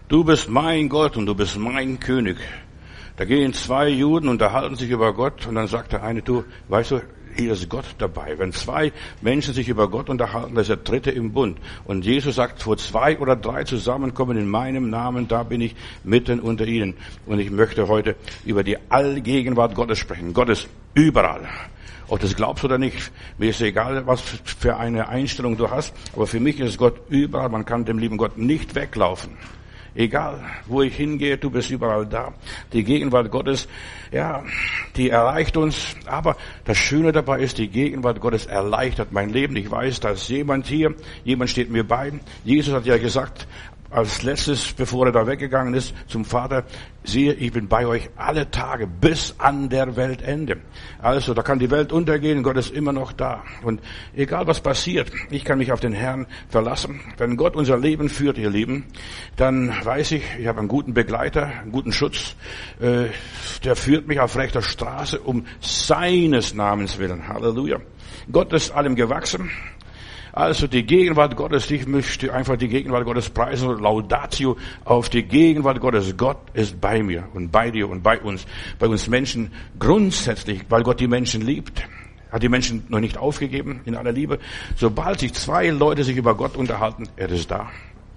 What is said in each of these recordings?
Du bist mein Gott und du bist mein König. Da gehen zwei Juden, unterhalten sich über Gott und dann sagt der eine, du, weißt du, hier ist Gott dabei. Wenn zwei Menschen sich über Gott unterhalten, das ist der dritte im Bund. Und Jesus sagt, wo zwei oder drei zusammenkommen in meinem Namen, da bin ich mitten unter ihnen. Und ich möchte heute über die Allgegenwart Gottes sprechen. Gott ist überall. Ob du das glaubst oder nicht, mir ist egal, was für eine Einstellung du hast, aber für mich ist Gott überall. Man kann dem lieben Gott nicht weglaufen. Egal, wo ich hingehe, du bist überall da. Die Gegenwart Gottes, ja, die erreicht uns. Aber das Schöne dabei ist, die Gegenwart Gottes erleichtert mein Leben. Ich weiß, da ist jemand hier, jemand steht mir bei. Jesus hat ja gesagt, als letztes, bevor er da weggegangen ist zum Vater, siehe, ich bin bei euch alle Tage bis an der Weltende. Also, da kann die Welt untergehen, Gott ist immer noch da. Und egal was passiert, ich kann mich auf den Herrn verlassen. Wenn Gott unser Leben führt, ihr Lieben, dann weiß ich, ich habe einen guten Begleiter, einen guten Schutz. Der führt mich auf rechter Straße um seines Namens willen. Halleluja. Gott ist allem gewachsen. Also die Gegenwart Gottes, ich möchte einfach die Gegenwart Gottes preisen, Laudatio auf die Gegenwart Gottes. Gott ist bei mir und bei dir und bei uns Menschen grundsätzlich, weil Gott die Menschen liebt. Hat die Menschen noch nicht aufgegeben in aller Liebe. Sobald sich zwei Leute sich über Gott unterhalten, er ist da.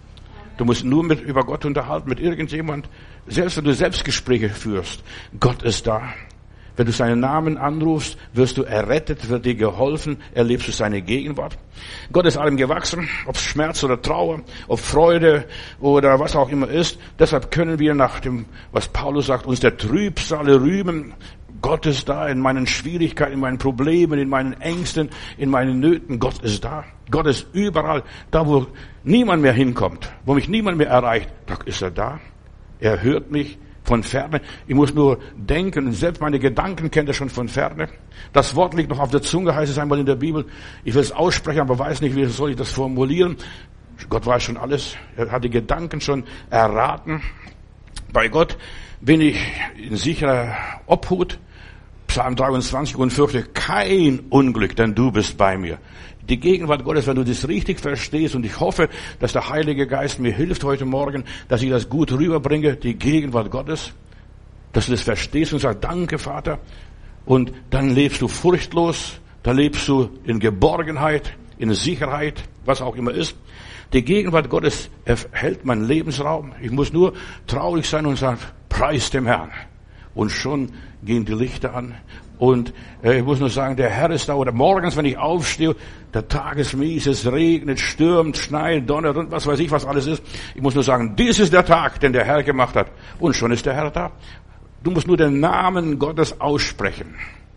Du musst nur über Gott unterhalten, mit irgendjemand. Selbst wenn du Selbstgespräche führst, Gott ist da. Wenn du seinen Namen anrufst, wirst du errettet, wird dir geholfen, erlebst du seine Gegenwart. Gott ist allem gewachsen, ob Schmerz oder Trauer, ob Freude oder was auch immer ist. Deshalb können wir nach dem, was Paulus sagt, uns der Trübsale rühmen. Gott ist da in meinen Schwierigkeiten, in meinen Problemen, in meinen Ängsten, in meinen Nöten. Gott ist da. Gott ist überall. Da, wo niemand mehr hinkommt, wo mich niemand mehr erreicht, da ist er da. Er hört mich von ferne. Ich muss nur denken, und selbst meine Gedanken kennt er schon von ferne. Das Wort liegt noch auf der Zunge, heißt es einmal in der Bibel. Ich will es aussprechen, aber weiß nicht, wie soll ich das formulieren. Gott weiß schon alles. Er hat die Gedanken schon erraten. Bei Gott bin ich in sicherer Obhut. Psalm 23 und fürchte kein Unglück, denn du bist bei mir. Die Gegenwart Gottes, wenn du das richtig verstehst, und ich hoffe, dass der Heilige Geist mir hilft heute Morgen, dass ich das gut rüberbringe, die Gegenwart Gottes, dass du das verstehst und sagst, danke Vater, und dann lebst du furchtlos, dann lebst du in Geborgenheit, in Sicherheit, was auch immer ist. Die Gegenwart Gottes erhält meinen Lebensraum. Ich muss nur traurig sein und sagen, preis dem Herrn. Und schon gehen die Lichter an. Und ich muss nur sagen, der Herr ist da. Oder morgens, wenn ich aufstehe, der Tag ist mies, es regnet, stürmt, schneit, donnert und was weiß ich, was alles ist. Ich muss nur sagen, dies ist der Tag, den der Herr gemacht hat. Und schon ist der Herr da. Du musst nur den Namen Gottes aussprechen.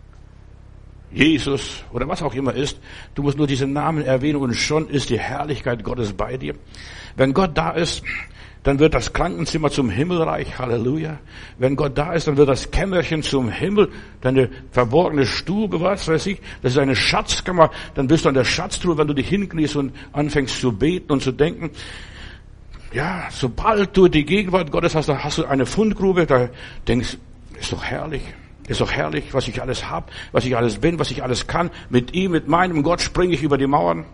Jesus oder was auch immer ist. Du musst nur diesen Namen erwähnen und schon ist die Herrlichkeit Gottes bei dir. Wenn Gott da ist, dann wird das Krankenzimmer zum Himmelreich, Halleluja. Wenn Gott da ist, dann wird das Kämmerchen zum Himmel, deine verborgene Stube, was weiß ich, das ist eine Schatzkammer, dann bist du an der Schatztruhe, wenn du dich hinkniest und anfängst zu beten und zu denken. Ja, sobald du die Gegenwart Gottes hast, dann hast du eine Fundgrube, da denkst, ist doch herrlich, was ich alles habe, was ich alles bin, was ich alles kann. Mit ihm, mit meinem Gott springe ich über die Mauern.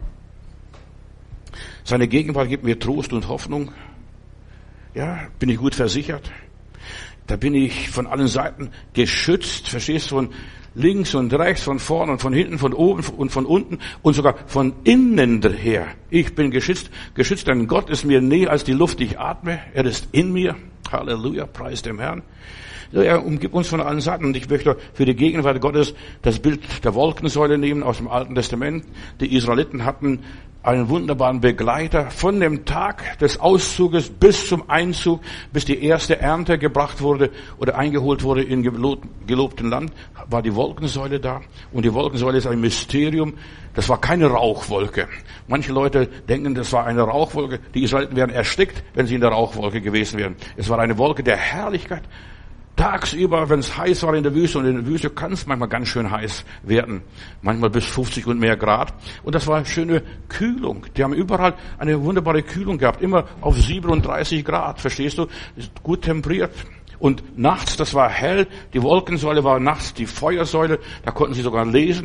Seine Gegenwart gibt mir Trost und Hoffnung. Ja, bin ich gut versichert. Da bin ich von allen Seiten geschützt, verstehst du, von links und rechts, von vorn und von hinten, von oben und von unten und sogar von innen her. Ich bin geschützt, denn Gott ist mir näher als die Luft, die ich atme. Er ist in mir. Halleluja, preis dem Herrn. Er umgibt uns von allen Seiten. Und ich möchte für die Gegenwart Gottes das Bild der Wolkensäule nehmen aus dem Alten Testament. Die Israeliten hatten einen wunderbaren Begleiter von dem Tag des Auszuges bis zum Einzug, bis die erste Ernte gebracht wurde oder eingeholt wurde in gelobten Land, war die Wolkensäule da. Und die Wolkensäule ist ein Mysterium. Das war keine Rauchwolke. Manche Leute denken, das war eine Rauchwolke. Die Israeliten wären erstickt, wenn sie in der Rauchwolke gewesen wären. Es war eine Wolke der Herrlichkeit. Tagsüber, wenn es heiß war in der Wüste, und in der Wüste kann es manchmal ganz schön heiß werden, manchmal bis 50 und mehr Grad. Und das war eine schöne Kühlung. Die haben überall eine wunderbare Kühlung gehabt, immer auf 37 Grad, verstehst du? Ist gut temperiert. Und nachts, das war hell, die Wolkensäule war nachts die Feuersäule, da konnten sie sogar lesen.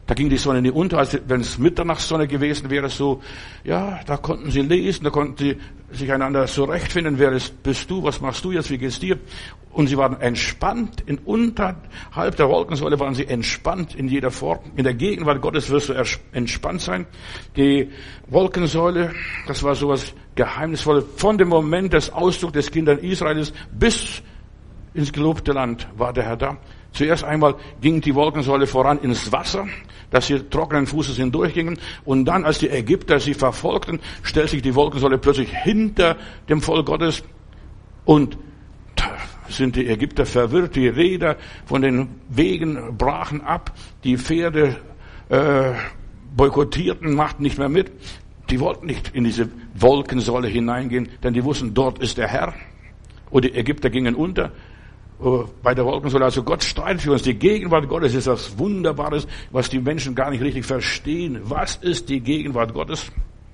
Da ging die Sonne nicht unter, als wenn es Mitternachtssonne gewesen wäre, so, ja, da konnten sie lesen, da konnten sie sich einander zurechtfinden, bist du, was machst du jetzt, wie geht's dir? Und sie waren entspannt, unterhalb der Wolkensäule waren sie entspannt in jeder Form. In der Gegenwart Gottes wirst du entspannt sein. Die Wolkensäule, das war sowas Geheimnisvolles, von dem Moment des Auszugs des Kindern Israels bis ins gelobte Land war der Herr da. Zuerst einmal ging die Wolkensäule voran ins Wasser, dass sie trockenen Fußes hindurchgingen. Und dann, als die Ägypter sie verfolgten, stellt sich die Wolkensäule plötzlich hinter dem Volk Gottes. Und da sind die Ägypter verwirrt. Die Räder von den Wegen brachen ab. Die Pferde boykottierten, machten nicht mehr mit. Die wollten nicht in diese Wolkensäule hineingehen, denn die wussten, dort ist der Herr. Und die Ägypter gingen unter. Bei der Wolkensäule, also Gott streitet für uns. Die Gegenwart Gottes ist was Wunderbares, was die Menschen gar nicht richtig verstehen. Was ist die Gegenwart Gottes?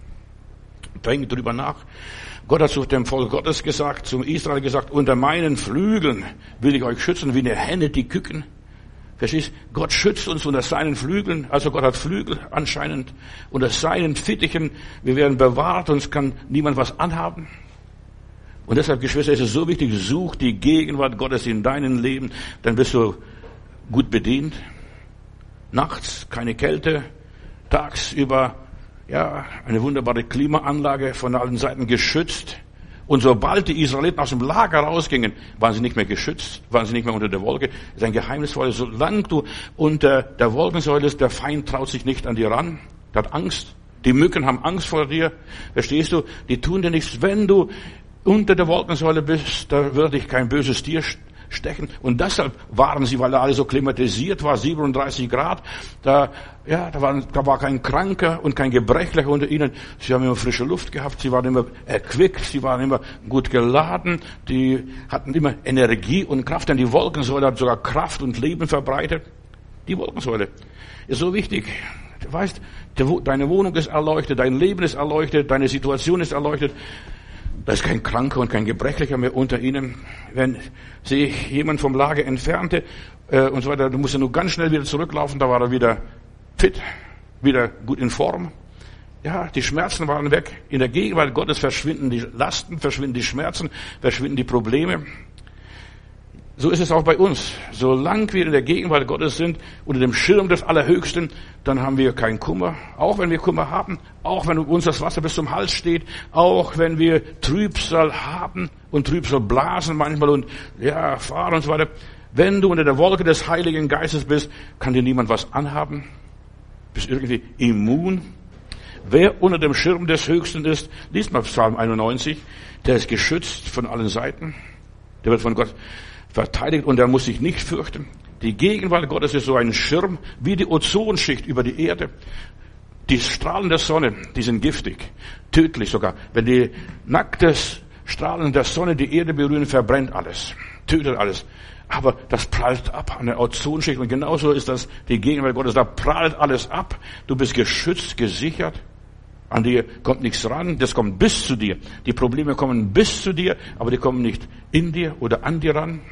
Denkt drüber nach. Gott hat zu dem Volk Gottes gesagt, zum Israel gesagt, unter meinen Flügeln will ich euch schützen, wie eine Henne die Küken. Verstehst? Gott schützt uns unter seinen Flügeln, also Gott hat Flügel anscheinend, unter seinen Fittichen. Wir werden bewahrt, uns kann niemand was anhaben. Und deshalb, Geschwister, ist es so wichtig, such die Gegenwart Gottes in deinem Leben, dann bist du gut bedient. Nachts keine Kälte, tagsüber, ja, eine wunderbare Klimaanlage von allen Seiten geschützt. Und sobald die Israeliten aus dem Lager rausgingen, waren sie nicht mehr geschützt, waren sie nicht mehr unter der Wolke. Das ist ein geheimnisvolles, solange du unter der Wolkensäule bist, der Feind traut sich nicht an dir ran, der hat Angst. Die Mücken haben Angst vor dir, verstehst du? Die tun dir nichts, wenn du unter der Wolkensäule bist, da wird dich kein böses Tier stechen. Und deshalb waren sie, weil da alles so klimatisiert war, 37 Grad, da war kein Kranker und kein Gebrechlicher unter ihnen. Sie haben immer frische Luft gehabt, sie waren immer erquickt, sie waren immer gut geladen, die hatten immer Energie und Kraft, denn die Wolkensäule hat sogar Kraft und Leben verbreitet. Die Wolkensäule ist so wichtig. Du weißt, deine Wohnung ist erleuchtet, dein Leben ist erleuchtet, deine Situation ist erleuchtet. Da ist kein Kranker und kein Gebrechlicher mehr unter ihnen. Wenn sich jemand vom Lager entfernte und so weiter, du musst ja nur ganz schnell wieder zurücklaufen, da war er wieder fit, wieder gut in Form. Ja, die Schmerzen waren weg. In der Gegenwart Gottes verschwinden die Lasten, verschwinden die Schmerzen, verschwinden die Probleme. So ist es auch bei uns. Solange wir in der Gegenwart Gottes sind, unter dem Schirm des Allerhöchsten, dann haben wir keinen Kummer. Auch wenn wir Kummer haben, auch wenn uns das Wasser bis zum Hals steht, auch wenn wir Trübsal haben und Trübsal blasen manchmal und ja, fahren und so weiter. Wenn du unter der Wolke des Heiligen Geistes bist, kann dir niemand was anhaben. Bist irgendwie immun. Wer unter dem Schirm des Höchsten ist, liest mal Psalm 91, der ist geschützt von allen Seiten. Der wird von Gott verteidigt und er muss sich nicht fürchten. Die Gegenwart Gottes ist so ein Schirm wie die Ozonschicht über die Erde. Die Strahlen der Sonne, die sind giftig, tödlich sogar. Wenn die nackten Strahlen der Sonne die Erde berühren, verbrennt alles, tötet alles. Aber das prallt ab an der Ozonschicht und genauso ist das die Gegenwart Gottes. Da prallt alles ab. Du bist geschützt, gesichert. An dir kommt nichts ran, das kommt bis zu dir. Die Probleme kommen bis zu dir, aber die kommen nicht in dir oder an dir ran.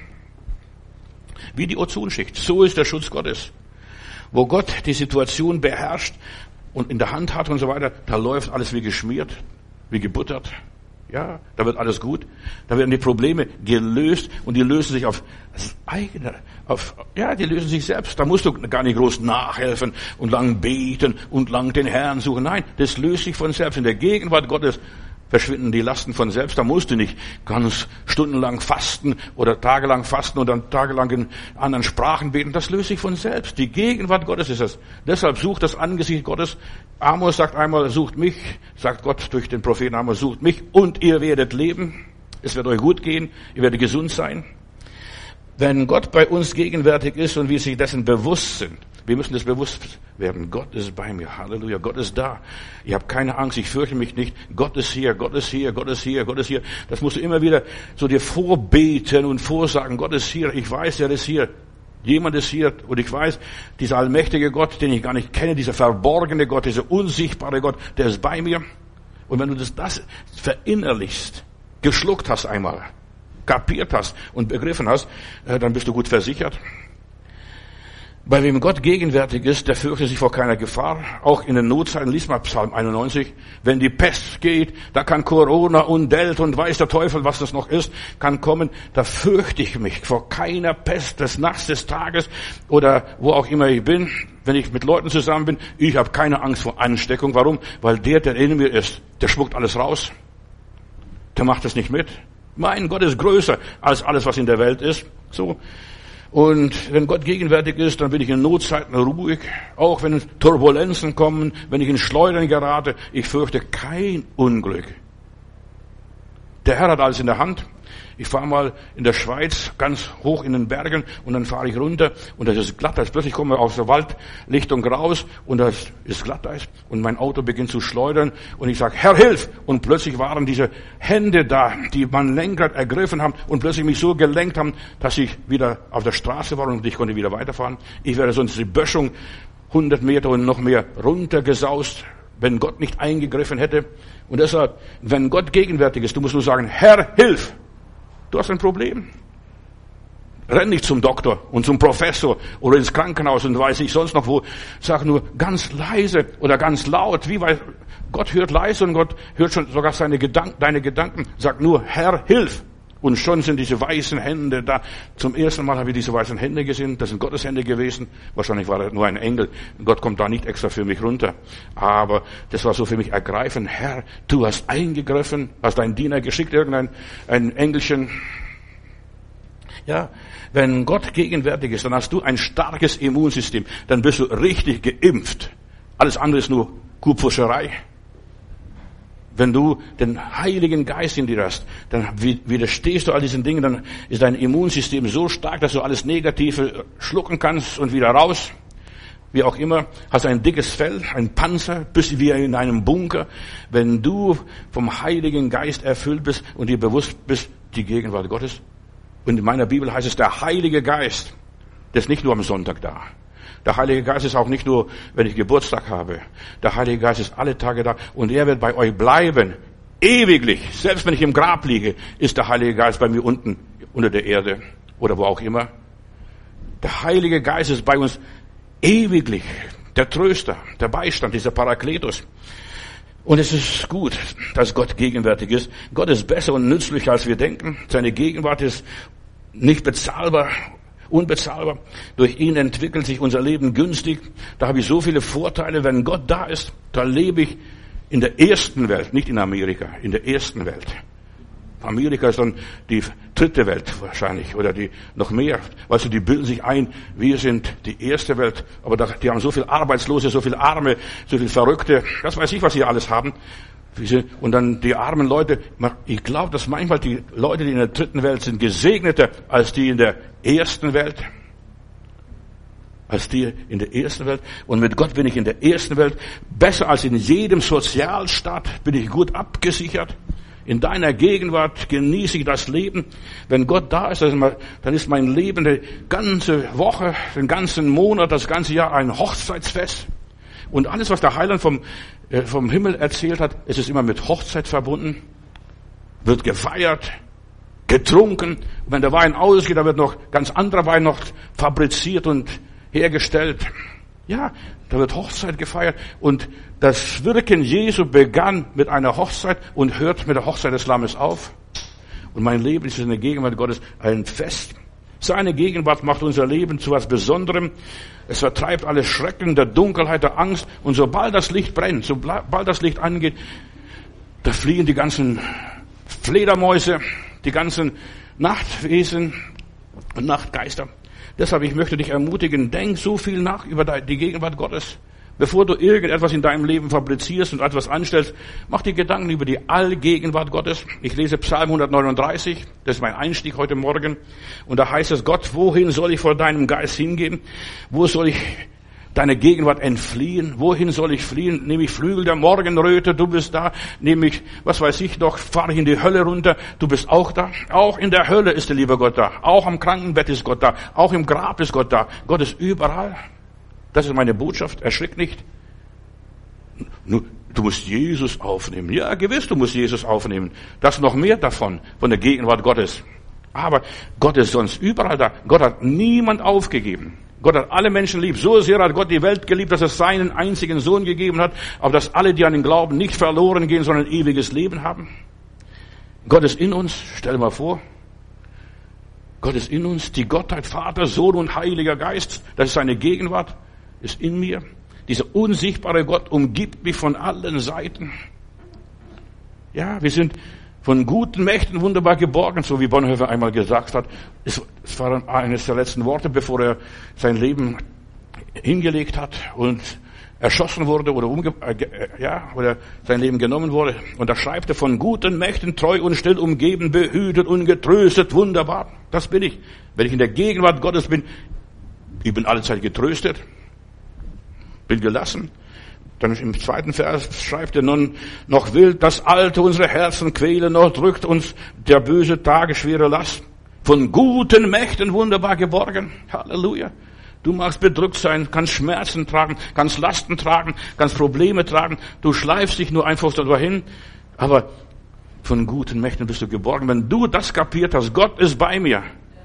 Wie die Ozonschicht. So ist der Schutz Gottes. Wo Gott die Situation beherrscht und in der Hand hat und so weiter, da läuft alles wie geschmiert, wie gebuttert. Ja, da wird alles gut. Da werden die Probleme gelöst und die lösen sich auf eigene, die lösen sich selbst. Da musst du gar nicht groß nachhelfen und lang beten und lang den Herrn suchen. Nein, das löst sich von selbst. In der Gegenwart Gottes verschwinden die Lasten von selbst. Da musst du nicht ganz stundenlang fasten oder tagelang fasten und dann tagelang in anderen Sprachen beten. Das löst sich von selbst. Die Gegenwart Gottes ist es. Deshalb sucht das Angesicht Gottes. Amos sagt einmal, sucht mich, sagt Gott durch den Propheten Amos, sucht mich und ihr werdet leben. Es wird euch gut gehen. Ihr werdet gesund sein. Wenn Gott bei uns gegenwärtig ist und wir sich dessen bewusst sind, wir müssen das bewusst werden. Gott ist bei mir. Halleluja. Gott ist da. Ich habe keine Angst. Ich fürchte mich nicht. Gott ist hier. Gott ist hier. Gott ist hier. Gott ist hier. Das musst du immer wieder so dir vorbeten und vorsagen. Gott ist hier. Ich weiß, er ist hier. Jemand ist hier. Und ich weiß, dieser allmächtige Gott, den ich gar nicht kenne, dieser verborgene Gott, dieser unsichtbare Gott, der ist bei mir. Und wenn du das verinnerlichst, geschluckt hast einmal, kapiert hast und begriffen hast, dann bist du gut versichert. Bei wem Gott gegenwärtig ist, der fürchtet sich vor keiner Gefahr. Auch in den Notzeiten, lies mal Psalm 91, wenn die Pest geht, da kann Corona und Delta und weiß der Teufel, was das noch ist, kann kommen, da fürchte ich mich vor keiner Pest des Nachts, des Tages oder wo auch immer ich bin. Wenn ich mit Leuten zusammen bin, ich habe keine Angst vor Ansteckung. Warum? Weil der in mir ist, der spuckt alles raus. Der macht es nicht mit. Mein Gott ist größer als alles, was in der Welt ist. So. Und wenn Gott gegenwärtig ist, dann bin ich in Notzeiten ruhig. Auch wenn Turbulenzen kommen, wenn ich in Schleudern gerate, ich fürchte kein Unglück. Der Herr hat alles in der Hand. Ich fahre mal in der Schweiz ganz hoch in den Bergen und dann fahre ich runter und das ist Glatteis. Plötzlich kommen wir aus der Waldlichtung raus und das ist Glatteis und mein Auto beginnt zu schleudern und ich sage, Herr, hilf! Und plötzlich waren diese Hände da, die mein Lenkrad ergriffen haben und plötzlich mich so gelenkt haben, dass ich wieder auf der Straße war und ich konnte wieder weiterfahren. Ich wäre sonst die Böschung 100 Meter und noch mehr runtergesaust, wenn Gott nicht eingegriffen hätte. Und deshalb, wenn Gott gegenwärtig ist, du musst nur sagen, Herr, hilf! Du hast ein Problem. Renn nicht zum Doktor und zum Professor oder ins Krankenhaus und weiß ich sonst noch wo. Sag nur ganz leise oder ganz laut. Gott hört leise und Gott hört schon sogar deine Gedanken. Sag nur, Herr, hilf. Und schon sind diese weißen Hände da. Zum ersten Mal habe ich diese weißen Hände gesehen. Das sind Gottes Hände gewesen. Wahrscheinlich war er nur ein Engel. Gott kommt da nicht extra für mich runter. Aber das war so für mich ergreifend. Herr, du hast eingegriffen, hast deinen Diener geschickt, ein Engelchen. Ja, wenn Gott gegenwärtig ist, dann hast du ein starkes Immunsystem. Dann bist du richtig geimpft. Alles andere ist nur Kuhpfuscherei. Wenn du den Heiligen Geist in dir hast, dann widerstehst du all diesen Dingen, dann ist dein Immunsystem so stark, dass du alles Negative schlucken kannst und wieder raus. Wie auch immer, hast ein dickes Fell, ein Panzer, bist wie in einem Bunker. Wenn du vom Heiligen Geist erfüllt bist und dir bewusst bist, die Gegenwart Gottes. Und in meiner Bibel heißt es, der Heilige Geist, der ist nicht nur am Sonntag da. Der Heilige Geist ist auch nicht nur, wenn ich Geburtstag habe. Der Heilige Geist ist alle Tage da und er wird bei euch bleiben. Ewiglich. Selbst wenn ich im Grab liege, ist der Heilige Geist bei mir unten unter der Erde oder wo auch immer. Der Heilige Geist ist bei uns ewiglich. Der Tröster, der Beistand, dieser Parakletos. Und es ist gut, dass Gott gegenwärtig ist. Gott ist besser und nützlicher, als wir denken. Seine Gegenwart ist nicht bezahlbar. Unbezahlbar. Durch ihn entwickelt sich unser Leben günstig. Da habe ich so viele Vorteile. Wenn Gott da ist, da lebe ich in der ersten Welt, nicht in Amerika, in der ersten Welt. Amerika ist dann die dritte Welt wahrscheinlich oder die noch mehr. Weißt du, die bilden sich ein, wir sind die erste Welt. Aber die haben so viel Arbeitslose, so viel Arme, so viel Verrückte. Das weiß ich, was sie alles haben. Und dann die armen Leute, ich glaube, dass manchmal die Leute, die in der dritten Welt sind, gesegneter als die in der ersten Welt. Als die in der ersten Welt. Und mit Gott bin ich in der ersten Welt besser als in jedem Sozialstaat, bin ich gut abgesichert. In deiner Gegenwart genieße ich das Leben. Wenn Gott da ist, dann ist mein Leben die ganze Woche, den ganzen Monat, das ganze Jahr ein Hochzeitsfest. Und alles, was der Heiland vom Himmel erzählt hat, es ist immer mit Hochzeit verbunden, wird gefeiert, getrunken. Und wenn der Wein ausgeht, dann wird noch ganz anderer Wein noch fabriziert und hergestellt. Ja, da wird Hochzeit gefeiert. Und das Wirken Jesu begann mit einer Hochzeit und hört mit der Hochzeit des Lammes auf. Und mein Leben ist in der Gegenwart Gottes ein Fest. Seine Gegenwart macht unser Leben zu was Besonderem. Es vertreibt alle Schrecken der Dunkelheit, der Angst. Und sobald das Licht brennt, sobald das Licht angeht, da fliehen die ganzen Fledermäuse, die ganzen Nachtwesen und Nachtgeister. Deshalb, ich möchte dich ermutigen, denk so viel nach über die Gegenwart Gottes. Bevor du irgendetwas in deinem Leben fabrizierst und etwas anstellst, mach dir Gedanken über die Allgegenwart Gottes. Ich lese Psalm 139, das ist mein Einstieg heute Morgen. Und da heißt es, Gott, wohin soll ich vor deinem Geist hingehen? Wo soll ich deine Gegenwart entfliehen? Wohin soll ich fliehen? Nehme ich Flügel der Morgenröte, du bist da. Nehme ich, was weiß ich doch, fahre ich in die Hölle runter, du bist auch da. Auch in der Hölle ist der liebe Gott da. Auch am Krankenbett ist Gott da. Auch im Grab ist Gott da. Gott ist überall. Das ist meine Botschaft. Erschrick nicht. Du musst Jesus aufnehmen. Ja, gewiss, du musst Jesus aufnehmen. Das ist noch mehr davon, von der Gegenwart Gottes. Aber Gott ist sonst überall da. Gott hat niemand aufgegeben. Gott hat alle Menschen lieb. So sehr hat Gott die Welt geliebt, dass er seinen einzigen Sohn gegeben hat, auf dass alle, die an den Glauben nicht verloren gehen, sondern ein ewiges Leben haben. Gott ist in uns. Stell dir mal vor. Gott ist in uns. Die Gottheit, Vater, Sohn und Heiliger Geist. Das ist seine Gegenwart. Ist in mir. Dieser unsichtbare Gott umgibt mich von allen Seiten. Ja, wir sind von guten Mächten wunderbar geborgen, so wie Bonhoeffer einmal gesagt hat. Es war eines der letzten Worte, bevor er sein Leben hingelegt hat und erschossen wurde oder sein Leben genommen wurde. Und da schreibt er: von guten Mächten treu und still umgeben, behütet und getröstet. Wunderbar. Das bin ich. Wenn ich in der Gegenwart Gottes bin, ich bin allezeit getröstet, bin gelassen. Dann im 2. Vers schreibt er: nun, noch will das Alte unsere Herzen quälen, noch drückt uns der böse Tage schwere Last. Von guten Mächten wunderbar geborgen. Halleluja. Du magst bedrückt sein, kannst Schmerzen tragen, kannst Lasten tragen, kannst Probleme tragen. Du schleifst dich nur einfach so dahin. Aber von guten Mächten bist du geborgen. Wenn du das kapiert hast, Gott ist bei mir.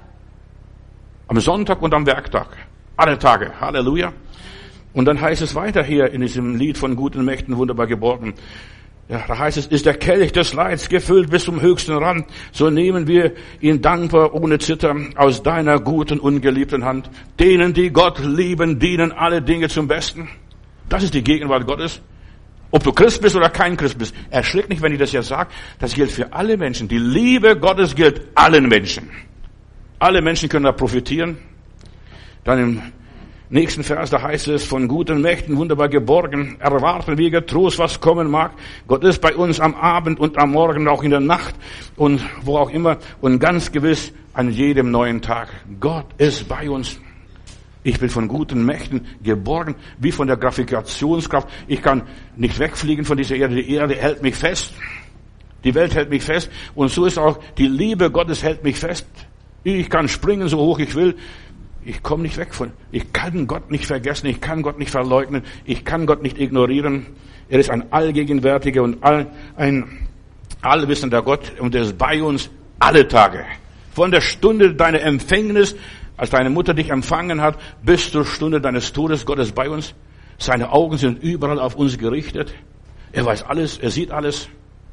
Am Sonntag und am Werktag. Alle Tage. Halleluja. Und dann heißt es weiter hier in diesem Lied von guten Mächten wunderbar geborgen. Ja, da heißt es: ist der Kelch des Leids gefüllt bis zum höchsten Rand, so nehmen wir ihn dankbar ohne Zittern aus deiner guten, ungeliebten Hand. Denen, die Gott lieben, dienen alle Dinge zum Besten. Das ist die Gegenwart Gottes. Ob du Christ bist oder kein Christ bist. Erschrick nicht, wenn ich das jetzt sage. Das gilt für alle Menschen. Die Liebe Gottes gilt allen Menschen. Alle Menschen können da profitieren. Dann im nächsten Vers, da heißt es: von guten Mächten wunderbar geborgen, erwarten wir getrost, was kommen mag. Gott ist bei uns am Abend und am Morgen, auch in der Nacht und wo auch immer und ganz gewiss an jedem neuen Tag. Gott ist bei uns. Ich bin von guten Mächten geborgen, wie von der Gravitationskraft. Ich kann nicht wegfliegen von dieser Erde. Die Erde hält mich fest. Die Welt hält mich fest. Und so ist auch die Liebe Gottes hält mich fest. Ich kann springen, so hoch ich will. Ich komme nicht weg von. Ich kann Gott nicht vergessen. Ich kann Gott nicht verleugnen. Ich kann Gott nicht ignorieren. Er ist ein allgegenwärtiger und ein allwissender Gott. Und er ist bei uns alle Tage. Von der Stunde deiner Empfängnis, als deine Mutter dich empfangen hat, bis zur Stunde deines Todes. Gott ist bei uns. Seine Augen sind überall auf uns gerichtet. Er weiß alles. Er sieht alles.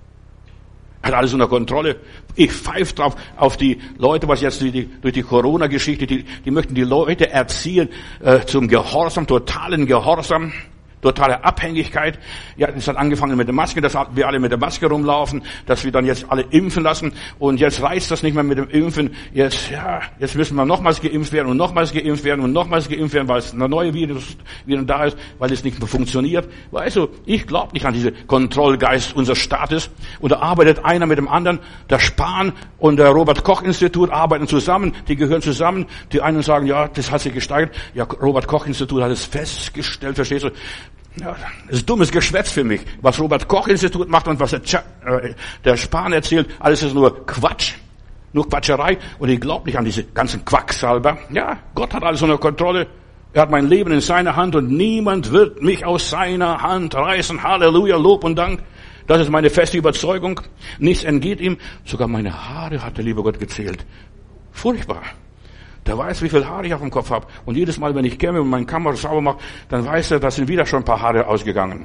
Hat alles unter Kontrolle. Ich pfeife drauf auf die Leute, was jetzt durch die Corona-Geschichte, die möchten die Leute erziehen zum Gehorsam, totalen Gehorsam, totale Abhängigkeit. Ja, es hat angefangen mit der Maske, dass wir alle mit der Maske rumlaufen, dass wir dann jetzt alle impfen lassen und jetzt reicht das nicht mehr mit dem Impfen. Jetzt müssen wir nochmals geimpft werden und nochmals geimpft werden und nochmals geimpft werden, weil es eine neue Virus da ist, weil es nicht mehr funktioniert. Weißt du, ich glaube nicht an diese Kontrollgeist unseres Staates. Und da arbeitet einer mit dem anderen. Der Spahn und der Robert-Koch-Institut arbeiten zusammen. Die gehören zusammen. Die einen sagen, ja, das hat sich gesteigert. Ja, Robert-Koch-Institut hat es festgestellt, verstehst du? Ja, das ist dummes Geschwätz für mich. Was Robert-Koch-Institut macht und was der Spahn erzählt, alles ist nur Quatsch. Nur Quatscherei. Und ich glaube nicht an diese ganzen Quacksalber. Ja, Gott hat alles unter Kontrolle. Er hat mein Leben in seiner Hand und niemand wird mich aus seiner Hand reißen. Halleluja, Lob und Dank. Das ist meine feste Überzeugung. Nichts entgeht ihm. Sogar meine Haare hat der liebe Gott gezählt. Furchtbar. Der weiß, wie viel Haare ich auf dem Kopf habe. Und jedes Mal, wenn ich käme und meine Kamera sauber mache, dann weiß er, da sind wieder schon ein paar Haare ausgegangen.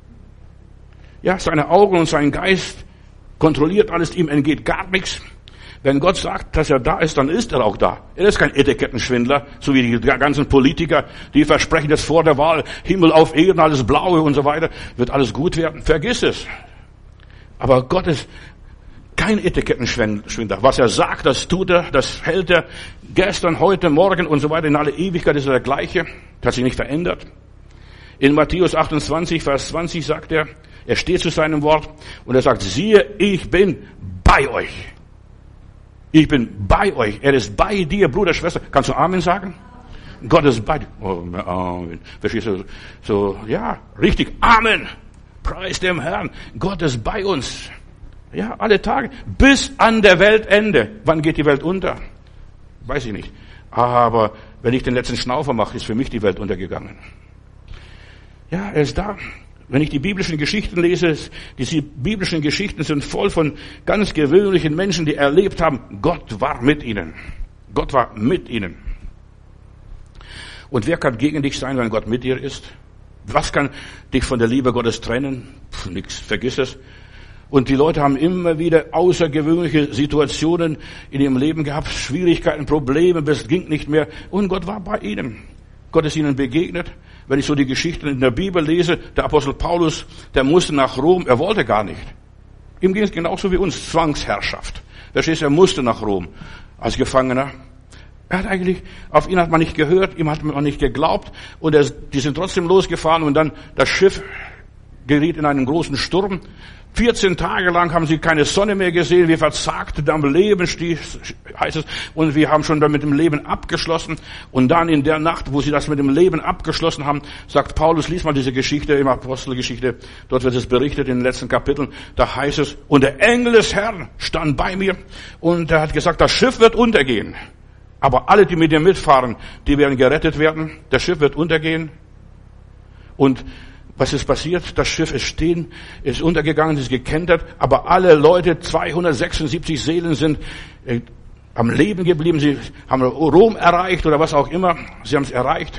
Ja, seine Augen und sein Geist kontrolliert alles, ihm entgeht gar nichts. Wenn Gott sagt, dass er da ist, dann ist er auch da. Er ist kein Etikettenschwindler, so wie die ganzen Politiker, die versprechen jetzt vor der Wahl, Himmel auf Erden, alles Blaue und so weiter, wird alles gut werden. Vergiss es. Aber Gott ist kein Etikettenschwindler. Was er sagt, das tut er, das hält er. Gestern, heute, morgen und so weiter, in alle Ewigkeit ist er der gleiche. Das hat sich nicht verändert. In Matthäus 28, Vers 20 sagt er steht zu seinem Wort und er sagt, siehe, ich bin bei euch. Ich bin bei euch. Er ist bei dir, Bruder, Schwester. Kannst du Amen sagen? Gott ist bei dir. Oh, Amen. Verstehst du? So, ja, richtig. Amen. Preis dem Herrn. Gott ist bei uns. Ja, alle Tage. Bis an der Weltende. Wann geht die Welt unter? Weiß ich nicht. Aber wenn ich den letzten Schnaufer mache, ist für mich die Welt untergegangen. Ja, er ist da. Wenn ich die biblischen Geschichten lese, diese biblischen Geschichten sind voll von ganz gewöhnlichen Menschen, die erlebt haben, Gott war mit ihnen. Gott war mit ihnen. Und wer kann gegen dich sein, wenn Gott mit dir ist? Was kann dich von der Liebe Gottes trennen? Nix, vergiss es. Und die Leute haben immer wieder außergewöhnliche Situationen in ihrem Leben gehabt, Schwierigkeiten, Probleme, es ging nicht mehr. Und Gott war bei ihnen. Gott ist ihnen begegnet. Wenn ich so die Geschichten in der Bibel lese, der Apostel Paulus, der musste nach Rom, er wollte gar nicht. Ihm ging es genauso wie uns, Zwangsherrschaft. Verstehst du, er musste nach Rom als Gefangener. Auf ihn hat man nicht gehört, ihm hat man nicht geglaubt und die sind trotzdem losgefahren und dann das Schiff geriet in einen großen Sturm. 14 Tage lang haben sie keine Sonne mehr gesehen, wir verzagten am Leben, heißt es, und wir haben schon damit dem Leben abgeschlossen. Und dann in der Nacht, wo sie das mit dem Leben abgeschlossen haben, sagt Paulus, lies mal diese Geschichte im Apostelgeschichte, dort wird es berichtet in den letzten Kapiteln, da heißt es, und der Engel des Herrn stand bei mir und er hat gesagt, das Schiff wird untergehen. Aber alle, die mit dir mitfahren, die werden gerettet werden, das Schiff wird untergehen. Und was ist passiert? Das Schiff ist stehen, ist untergegangen, ist gekentert, aber alle Leute, 276 Seelen sind am Leben geblieben. Sie haben Rom erreicht oder was auch immer. Sie haben es erreicht.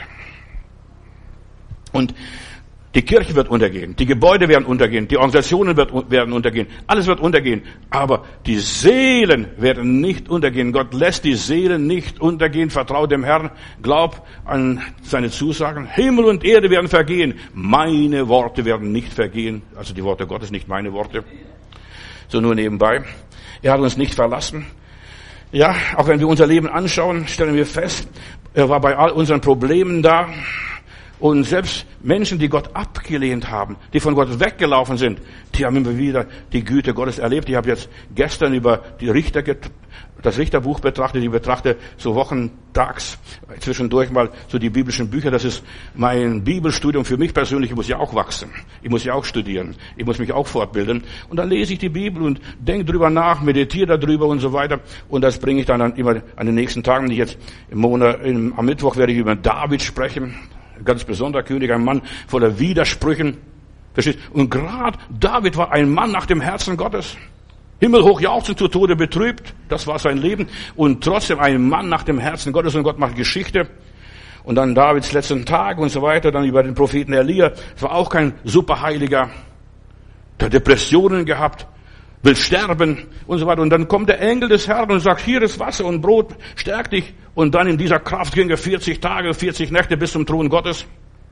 Und die Kirche wird untergehen, die Gebäude werden untergehen, die Organisationen werden untergehen, alles wird untergehen. Aber die Seelen werden nicht untergehen. Gott lässt die Seelen nicht untergehen. Vertrau dem Herrn, glaub an seine Zusagen. Himmel und Erde werden vergehen. Meine Worte werden nicht vergehen. Also die Worte Gottes, nicht meine Worte. So nur nebenbei. Er hat uns nicht verlassen. Ja, auch wenn wir unser Leben anschauen, stellen wir fest, er war bei all unseren Problemen da. Und selbst Menschen, die Gott abgelehnt haben, die von Gott weggelaufen sind, die haben immer wieder die Güte Gottes erlebt. Ich habe jetzt gestern über das Richterbuch betrachtet. Ich betrachte so wochentags zwischendurch mal so die biblischen Bücher. Das ist mein Bibelstudium für mich persönlich. Ich muss ja auch wachsen. Ich muss ja auch studieren. Ich muss mich auch fortbilden. Und dann lese ich die Bibel und denke drüber nach, meditiere darüber und so weiter. Und das bringe ich dann immer an den nächsten Tagen. Jetzt am Mittwoch werde ich über David sprechen. Ganz besonderer König, ein Mann voller Widersprüchen. Verstehst? Und gerade David war ein Mann nach dem Herzen Gottes. Himmelhoch jauchzend, zu Tode betrübt. Das war sein Leben. Und trotzdem ein Mann nach dem Herzen Gottes. Und Gott macht Geschichte. Und dann Davids letzten Tag und so weiter. Dann über den Propheten Elia. Das war auch kein Superheiliger. Der hat Depressionen gehabt. Will sterben und so weiter. Und dann kommt der Engel des Herrn und sagt, hier ist Wasser und Brot, stärk dich. Und dann in dieser Kraft ging er 40 Tage, 40 Nächte bis zum Thron Gottes.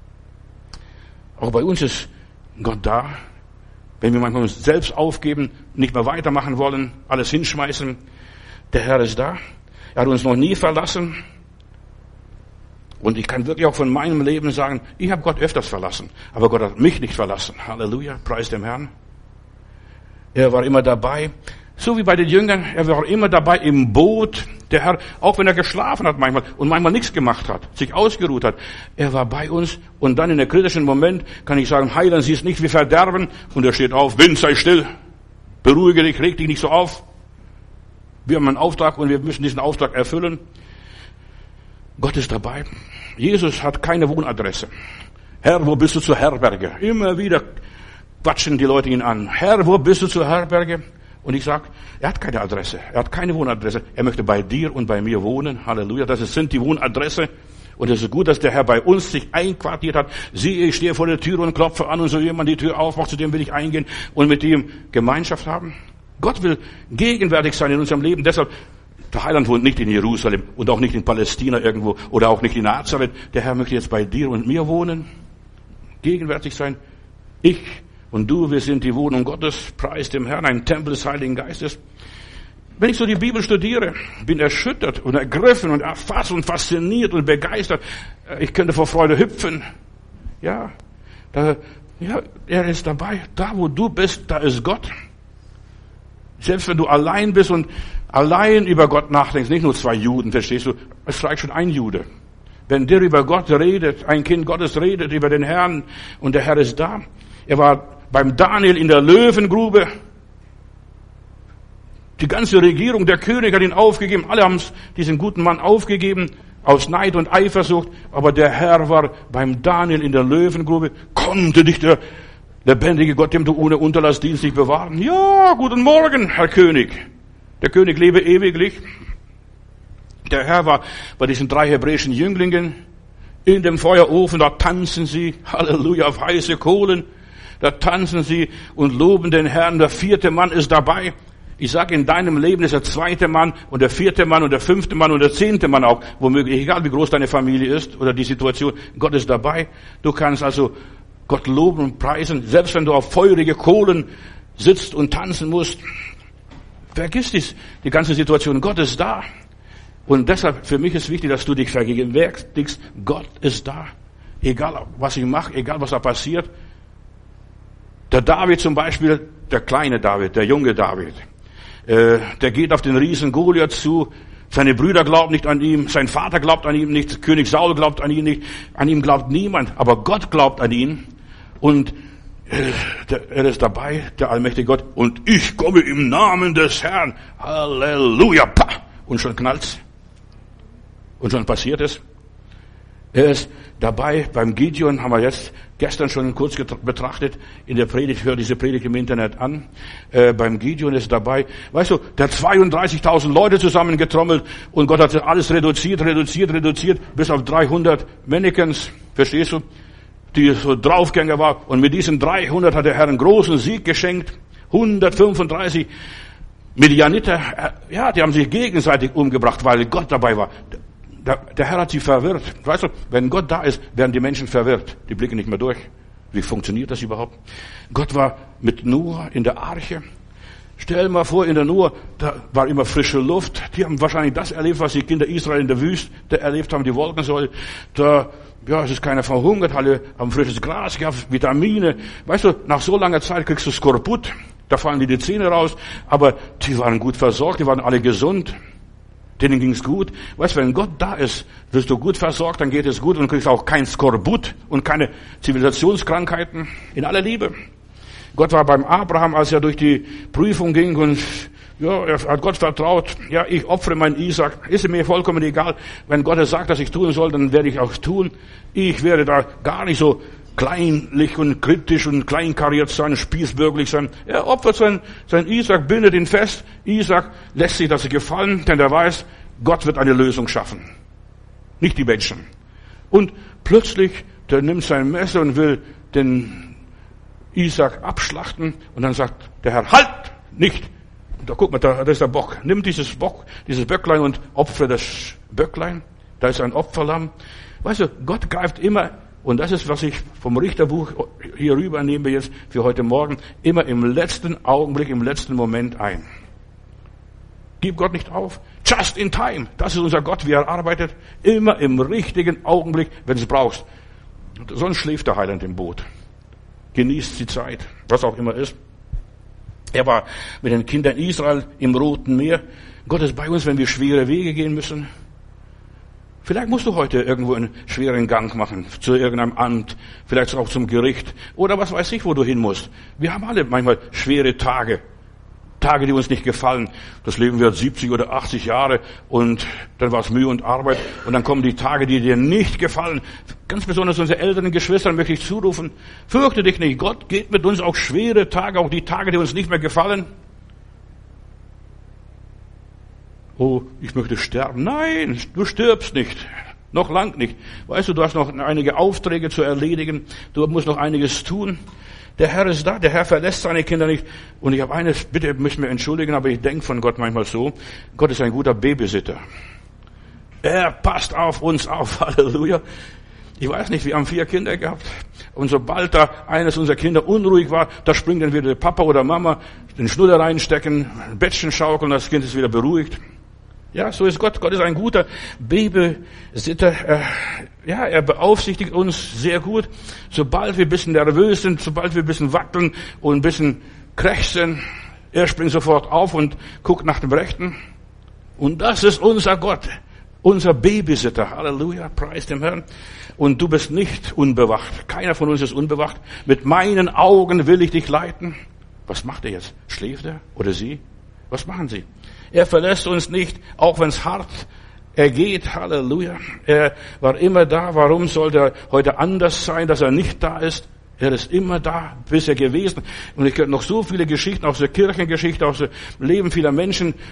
Auch bei uns ist Gott da. Wenn wir manchmal uns selbst aufgeben, nicht mehr weitermachen wollen, alles hinschmeißen, der Herr ist da. Er hat uns noch nie verlassen. Und ich kann wirklich auch von meinem Leben sagen, ich habe Gott öfters verlassen. Aber Gott hat mich nicht verlassen. Halleluja, preis dem Herrn. Er war immer dabei, so wie bei den Jüngern, er war immer dabei im Boot. Der Herr, auch wenn er geschlafen hat manchmal und manchmal nichts gemacht hat, sich ausgeruht hat, er war bei uns. Und dann in der kritischen Moment kann ich sagen, Heiland, siehst nicht, wir verderben. Und er steht auf, Wind, sei still, beruhige dich, reg dich nicht so auf. Wir haben einen Auftrag und wir müssen diesen Auftrag erfüllen. Gott ist dabei. Jesus hat keine Wohnadresse. Herr, wo bist du zur Herberge? Immer wieder quatschen die Leute ihn an. Herr, wo bist du zur Herberge? Und ich sage, er hat keine Adresse. Er hat keine Wohnadresse. Er möchte bei dir und bei mir wohnen. Halleluja. Das sind die Wohnadresse. Und es ist gut, dass der Herr bei uns sich einquartiert hat. Siehe, ich stehe vor der Tür und klopfe an und so jemand die Tür aufmacht, zu dem will ich eingehen und mit ihm Gemeinschaft haben. Gott will gegenwärtig sein in unserem Leben. Deshalb, der Heiland wohnt nicht in Jerusalem und auch nicht in Palästina irgendwo oder auch nicht in Nazareth. Der Herr möchte jetzt bei dir und mir wohnen. Gegenwärtig sein. Ich und du, wir sind die Wohnung Gottes, preis dem Herrn, ein Tempel des Heiligen Geistes. Wenn ich so die Bibel studiere, bin erschüttert und ergriffen und erfasst und fasziniert und begeistert. Ich könnte vor Freude hüpfen. Ja, er ist dabei. Da, wo du bist, da ist Gott. Selbst wenn du allein bist und allein über Gott nachdenkst, nicht nur 2 Juden, verstehst du, es reicht schon ein Jude. Wenn der über Gott redet, ein Kind Gottes redet über den Herrn und der Herr ist da. Er war beim Daniel in der Löwengrube. Die ganze Regierung, der König hat ihn aufgegeben. Alle haben diesen guten Mann aufgegeben, aus Neid und Eifersucht. Aber der Herr war beim Daniel in der Löwengrube. Konnte dich der lebendige Gott, dem du ohne Unterlass dienst, nicht bewahren? Ja, guten Morgen, Herr König. Der König lebe ewiglich. Der Herr war bei diesen 3 hebräischen Jünglingen In dem Feuerofen, da tanzen sie, Halleluja, auf heiße Kohlen. Da tanzen sie und loben den Herrn. Der 4. Mann ist dabei. Ich sage, in deinem Leben ist der 2. Mann und der 4. Mann und der 5. Mann und der 10. Mann auch, womöglich, egal wie groß deine Familie ist oder die Situation, Gott ist dabei. Du kannst also Gott loben und preisen, selbst wenn du auf feurige Kohlen sitzt und tanzen musst. Vergiss die ganze Situation, Gott ist da. Und deshalb, für mich ist wichtig, dass du dich vergegenwärtigst, Gott ist da. Egal, was ich mache, egal, was da passiert. Der David zum Beispiel, der kleine David, der junge David, der geht auf den Riesen Goliath zu. Seine Brüder glauben nicht an ihn, sein Vater glaubt an ihn nicht, König Saul glaubt an ihn nicht, an ihm glaubt niemand, aber Gott glaubt an ihn. Und er ist dabei, der allmächtige Gott. Und ich komme im Namen des Herrn. Halleluja. Pah. Und schon knallt's. Und schon passiert es. Er ist dabei beim Gideon, haben wir jetzt gestern schon kurz betrachtet in der Predigt, hör diese Predigt im Internet an. Beim Gideon ist dabei, weißt du, der hat 32.000 Leute zusammengetrommelt und Gott hat alles reduziert, bis auf 300 Mannequins, verstehst du, die so Draufgänger war. Und mit diesen 300 hat der Herr einen großen Sieg geschenkt. 135 Midianiter, ja, die haben sich gegenseitig umgebracht, weil Gott dabei war. Der Herr hat sie verwirrt. Weißt du, wenn Gott da ist, werden die Menschen verwirrt. Die blicken nicht mehr durch. Wie funktioniert das überhaupt? Gott war mit Noah in der Arche. Stell mal vor, in der Noah, da war immer frische Luft. Die haben wahrscheinlich das erlebt, was die Kinder Israel in der Wüste erlebt haben, die Wolkensäule. Da, ja, es ist keiner verhungert, alle haben frisches Gras gehabt, Vitamine. Weißt du, nach so langer Zeit kriegst du Skorbut. Da fallen dir die Zähne raus. Aber die waren gut versorgt, die waren alle gesund. Denen ging's gut. Weißt du, wenn Gott da ist, wirst du gut versorgt, dann geht es gut und kriegst auch kein Skorbut und keine Zivilisationskrankheiten. In aller Liebe. Gott war beim Abraham, als er durch die Prüfung ging und ja, er hat Gott vertraut. Ja, ich opfere meinen Isaac. Ist mir vollkommen egal. Wenn Gott es sagt, dass ich tun soll, dann werde ich auch tun. Ich werde da gar nicht so kleinlich und kritisch und kleinkariert sein, spießbürgerlich sein. Er opfert sein Isaac, bindet ihn fest. Isaac lässt sich das gefallen, denn er weiß, Gott wird eine Lösung schaffen. Nicht die Menschen. Und plötzlich, der nimmt sein Messer und will den Isaac abschlachten. Und dann sagt der Herr, halt! Nicht! Und da guck mal, da ist der Bock. Nimm dieses Böcklein und opfere das Böcklein. Da ist ein Opferlamm. Weißt du, Gott greift immer. Und das ist, was ich vom Richterbuch hier rüber nehme jetzt für heute Morgen, immer im letzten Augenblick, im letzten Moment ein. Gib Gott nicht auf. Just in time. Das ist unser Gott, wie er arbeitet. Immer im richtigen Augenblick, wenn du es brauchst. Sonst schläft der Heiland im Boot. Genießt die Zeit, was auch immer ist. Er war mit den Kindern Israel im Roten Meer. Gott ist bei uns, wenn wir schwere Wege gehen müssen. Vielleicht musst du heute irgendwo einen schweren Gang machen, zu irgendeinem Amt, vielleicht auch zum Gericht oder was weiß ich, wo du hin musst. Wir haben alle manchmal schwere Tage, die uns nicht gefallen. Das Leben wird 70 oder 80 Jahre und dann war es Mühe und Arbeit und dann kommen die Tage, die dir nicht gefallen. Ganz besonders unsere älteren Geschwistern möchte ich zurufen, fürchte dich nicht, Gott geht mit uns auch schwere Tage, auch die Tage, die uns nicht mehr gefallen. Oh, ich möchte sterben. Nein, du stirbst nicht. Noch lang nicht. Weißt du, du hast noch einige Aufträge zu erledigen. Du musst noch einiges tun. Der Herr ist da. Der Herr verlässt seine Kinder nicht. Und ich habe eines, bitte müssen wir entschuldigen, aber ich denke von Gott manchmal so. Gott ist ein guter Babysitter. Er passt auf uns auf. Halleluja. Ich weiß nicht, wir haben 4 Kinder gehabt. Und sobald da eines unserer Kinder unruhig war, da springt dann wieder der Papa oder Mama, den Schnuller reinstecken, ein Bettchen schaukeln, das Kind ist wieder beruhigt. Ja, so ist Gott. Gott ist ein guter Babysitter. Er beaufsichtigt uns sehr gut. Sobald wir ein bisschen nervös sind, sobald wir ein bisschen wackeln und ein bisschen krächzen, er springt sofort auf und guckt nach dem Rechten. Und das ist unser Gott, unser Babysitter. Halleluja, preis dem Herrn. Und du bist nicht unbewacht. Keiner von uns ist unbewacht. Mit meinen Augen will ich dich leiten. Was macht er jetzt? Schläft er oder sie? Was machen sie? Er verlässt uns nicht, auch wenn es hart ergeht. Halleluja. Er war immer da. Warum sollte er heute anders sein, dass er nicht da ist? Er ist immer da, bisher gewesen. Und ich kenne noch so viele Geschichten aus der Kirchengeschichte, aus dem Leben vieler Menschen.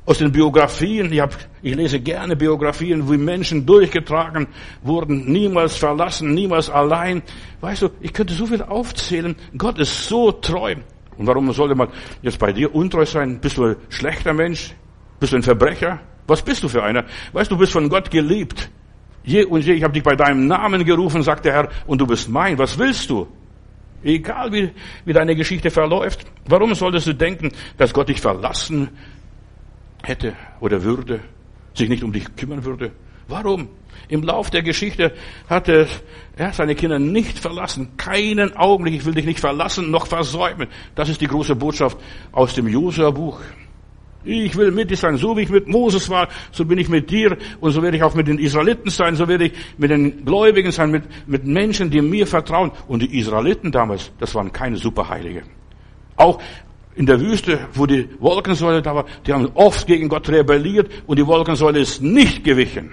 aus den Biografien. Ich lese gerne Biografien, wie Menschen durchgetragen wurden, niemals verlassen, niemals allein. Weißt du, ich könnte so viel aufzählen. Gott ist so treu. Und warum sollte man jetzt bei dir untreu sein? Bist du ein schlechter Mensch? Bist du ein Verbrecher? Was bist du für einer? Weißt du, du bist von Gott geliebt. Je und je, ich habe dich bei deinem Namen gerufen, sagt der Herr, und du bist mein. Was willst du? Egal wie deine Geschichte verläuft. Warum solltest du denken, dass Gott dich verlassen hätte oder würde, sich nicht um dich kümmern würde? Warum? Im Lauf der Geschichte hat er seine Kinder nicht verlassen. Keinen Augenblick, ich will dich nicht verlassen, noch versäumen. Das ist die große Botschaft aus dem Josua-Buch. Ich will mit dir sein, so wie ich mit Moses war, so bin ich mit dir und so werde ich auch mit den Israeliten sein, so werde ich mit den Gläubigen sein, mit Menschen, die mir vertrauen. Und die Israeliten damals, das waren keine Superheilige. Auch in der Wüste, wo die Wolkensäule da war, die haben oft gegen Gott rebelliert und die Wolkensäule ist nicht gewichen.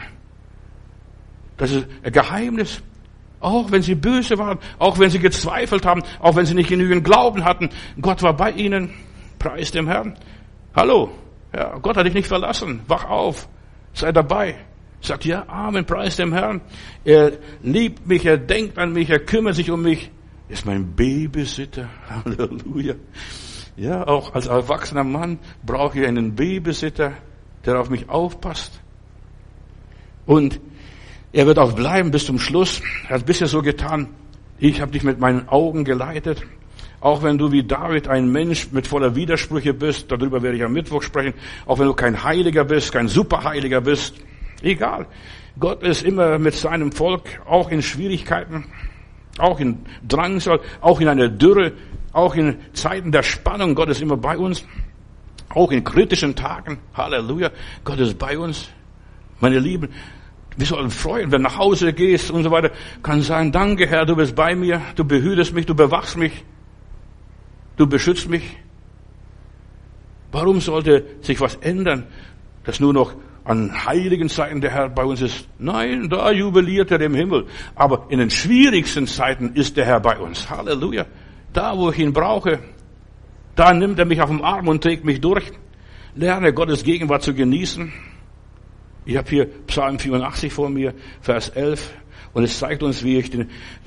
Das ist ein Geheimnis. Auch wenn sie böse waren, auch wenn sie gezweifelt haben, auch wenn sie nicht genügend Glauben hatten, Gott war bei ihnen. Preis dem Herrn. Hallo, ja, Gott hat dich nicht verlassen. Wach auf, sei dabei. Sagt ja, Amen, preis dem Herrn. Er liebt mich, er denkt an mich, er kümmert sich um mich. Ist mein Babysitter. Halleluja. Ja, auch als erwachsener Mann brauche ich einen Babysitter, der auf mich aufpasst. Und er wird auch bleiben bis zum Schluss. Er hat bisher so getan, ich habe dich mit meinen Augen geleitet. Auch wenn du wie David ein Mensch mit voller Widersprüche bist, darüber werde ich am Mittwoch sprechen, auch wenn du kein Heiliger bist, kein Superheiliger bist, egal. Gott ist immer mit seinem Volk, auch in Schwierigkeiten, auch in Drangsal, auch in einer Dürre, auch in Zeiten der Spannung. Gott ist immer bei uns, auch in kritischen Tagen. Halleluja, Gott ist bei uns. Meine Lieben, wir sollen freuen, wenn du nach Hause gehst und so weiter. Kann sein, danke Herr, du bist bei mir, du behütest mich, du bewachst mich. Du beschützt mich. Warum sollte sich was ändern, dass nur noch an heiligen Zeiten der Herr bei uns ist? Nein, da jubiliert er im Himmel. Aber in den schwierigsten Zeiten ist der Herr bei uns. Halleluja. Da, wo ich ihn brauche, da nimmt er mich auf den Arm und trägt mich durch. Lerne Gottes Gegenwart zu genießen. Ich habe hier Psalm 84 vor mir, Vers 11. Und es zeigt uns, wie ich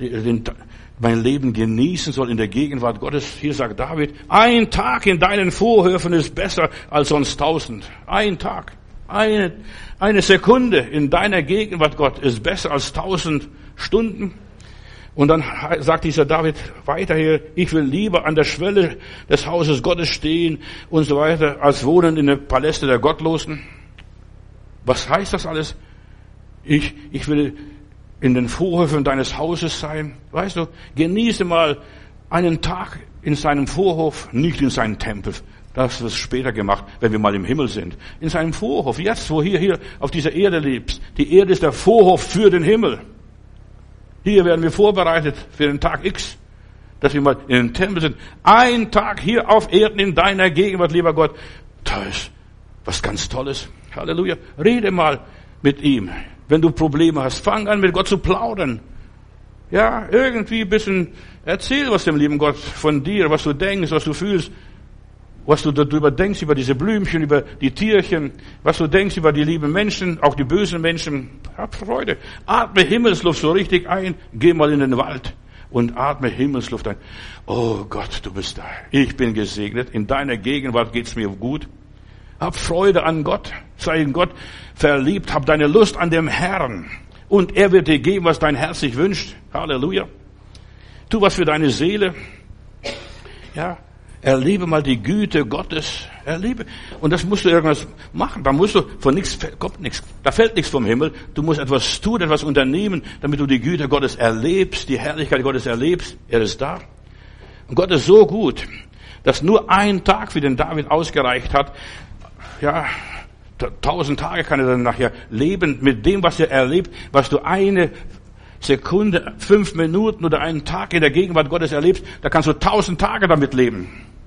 mein Leben genießen soll in der Gegenwart Gottes. Hier sagt David, ein Tag in deinen Vorhöfen ist besser als sonst 1000. Ein Tag, eine Sekunde in deiner Gegenwart, Gott, ist besser als 1000 Stunden. Und dann sagt dieser David weiter hier, ich will lieber an der Schwelle des Hauses Gottes stehen und so weiter, als wohnen in den Paläste der Gottlosen. Was heißt das alles? Ich will in den Vorhöfen deines Hauses sein. Weißt du, genieße mal einen Tag in seinem Vorhof, nicht in seinem Tempel. Das wird später gemacht, wenn wir mal im Himmel sind. In seinem Vorhof, jetzt, wo hier auf dieser Erde lebst. Die Erde ist der Vorhof für den Himmel. Hier werden wir vorbereitet für den Tag X, dass wir mal in den Tempel sind. Ein Tag hier auf Erden in deiner Gegenwart, lieber Gott. Das ist was ganz Tolles. Halleluja. Rede mal mit ihm. Wenn du Probleme hast, fang an, mit Gott zu plaudern. Ja, irgendwie ein bisschen erzähl was dem lieben Gott von dir, was du denkst, was du fühlst, was du darüber denkst, über diese Blümchen, über die Tierchen, was du denkst über die lieben Menschen, auch die bösen Menschen. Hab Freude. Atme Himmelsluft so richtig ein. Geh mal in den Wald und atme Himmelsluft ein. Oh Gott, du bist da. Ich bin gesegnet. In deiner Gegenwart geht's mir gut. Hab Freude an Gott, sei in Gott verliebt, hab deine Lust an dem Herrn. Und er wird dir geben, was dein Herz sich wünscht. Halleluja. Tu was für deine Seele. Ja, erlebe mal die Güte Gottes. Erlebe. Und das musst du irgendwas machen. Da musst du, von nichts kommt nichts. Da fällt nichts vom Himmel. Du musst etwas tun, etwas unternehmen, damit du die Güte Gottes erlebst, die Herrlichkeit Gottes erlebst. Er ist da. Und Gott ist so gut, dass nur ein Tag für den David ausgereicht hat. Ja, 1000 Tage kann er dann nachher leben mit dem, was er erlebt, was du eine Sekunde, 5 Minuten oder einen Tag in der Gegenwart Gottes erlebst, da kannst du 1000 Tage damit leben.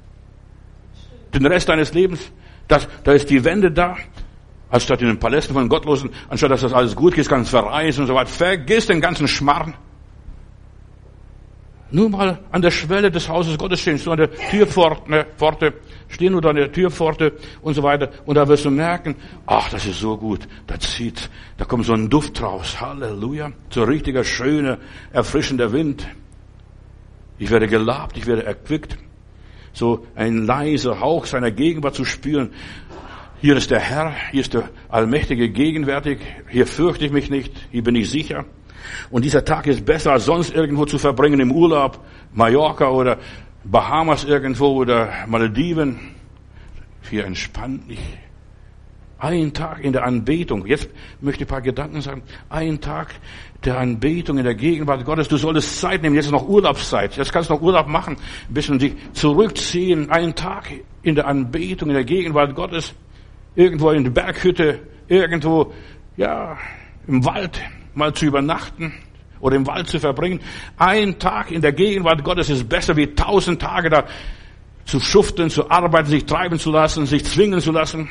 Den Rest deines Lebens, da ist die Wende da, anstatt in den Palästen von Gottlosen, anstatt dass das alles gut geht, kannst du verreisen und so weiter. Vergiss den ganzen Schmarrn. nur mal an der Schwelle des Hauses Gottes stehen, so an der Türpforte, stehen oder an der Türpforte und so weiter. Und da wirst du merken, ach, das ist so gut. Da kommt so ein Duft raus. Halleluja. So ein richtiger, schöner, erfrischender Wind. Ich werde gelabt, ich werde erquickt. So ein leiser Hauch seiner Gegenwart zu spüren. Hier ist der Herr, hier ist der Allmächtige gegenwärtig. Hier fürchte ich mich nicht, hier bin ich sicher. Und dieser Tag ist besser als sonst irgendwo zu verbringen im Urlaub, Mallorca oder Bahamas irgendwo oder Malediven. Hier entspannt mich. Ein Tag in der Anbetung. Jetzt möchte ich ein paar Gedanken sagen. Ein Tag der Anbetung in der Gegenwart Gottes. Du solltest Zeit nehmen. Jetzt ist noch Urlaubszeit. Jetzt kannst du noch Urlaub machen. Ein bisschen dich zurückziehen. Einen Tag in der Anbetung in der Gegenwart Gottes. Irgendwo in der Berghütte. Irgendwo, ja, im Wald mal zu übernachten oder im Wald zu verbringen. Ein Tag in der Gegenwart Gottes ist besser wie 1000 Tage da zu schuften, zu arbeiten, sich treiben zu lassen, sich zwingen zu lassen.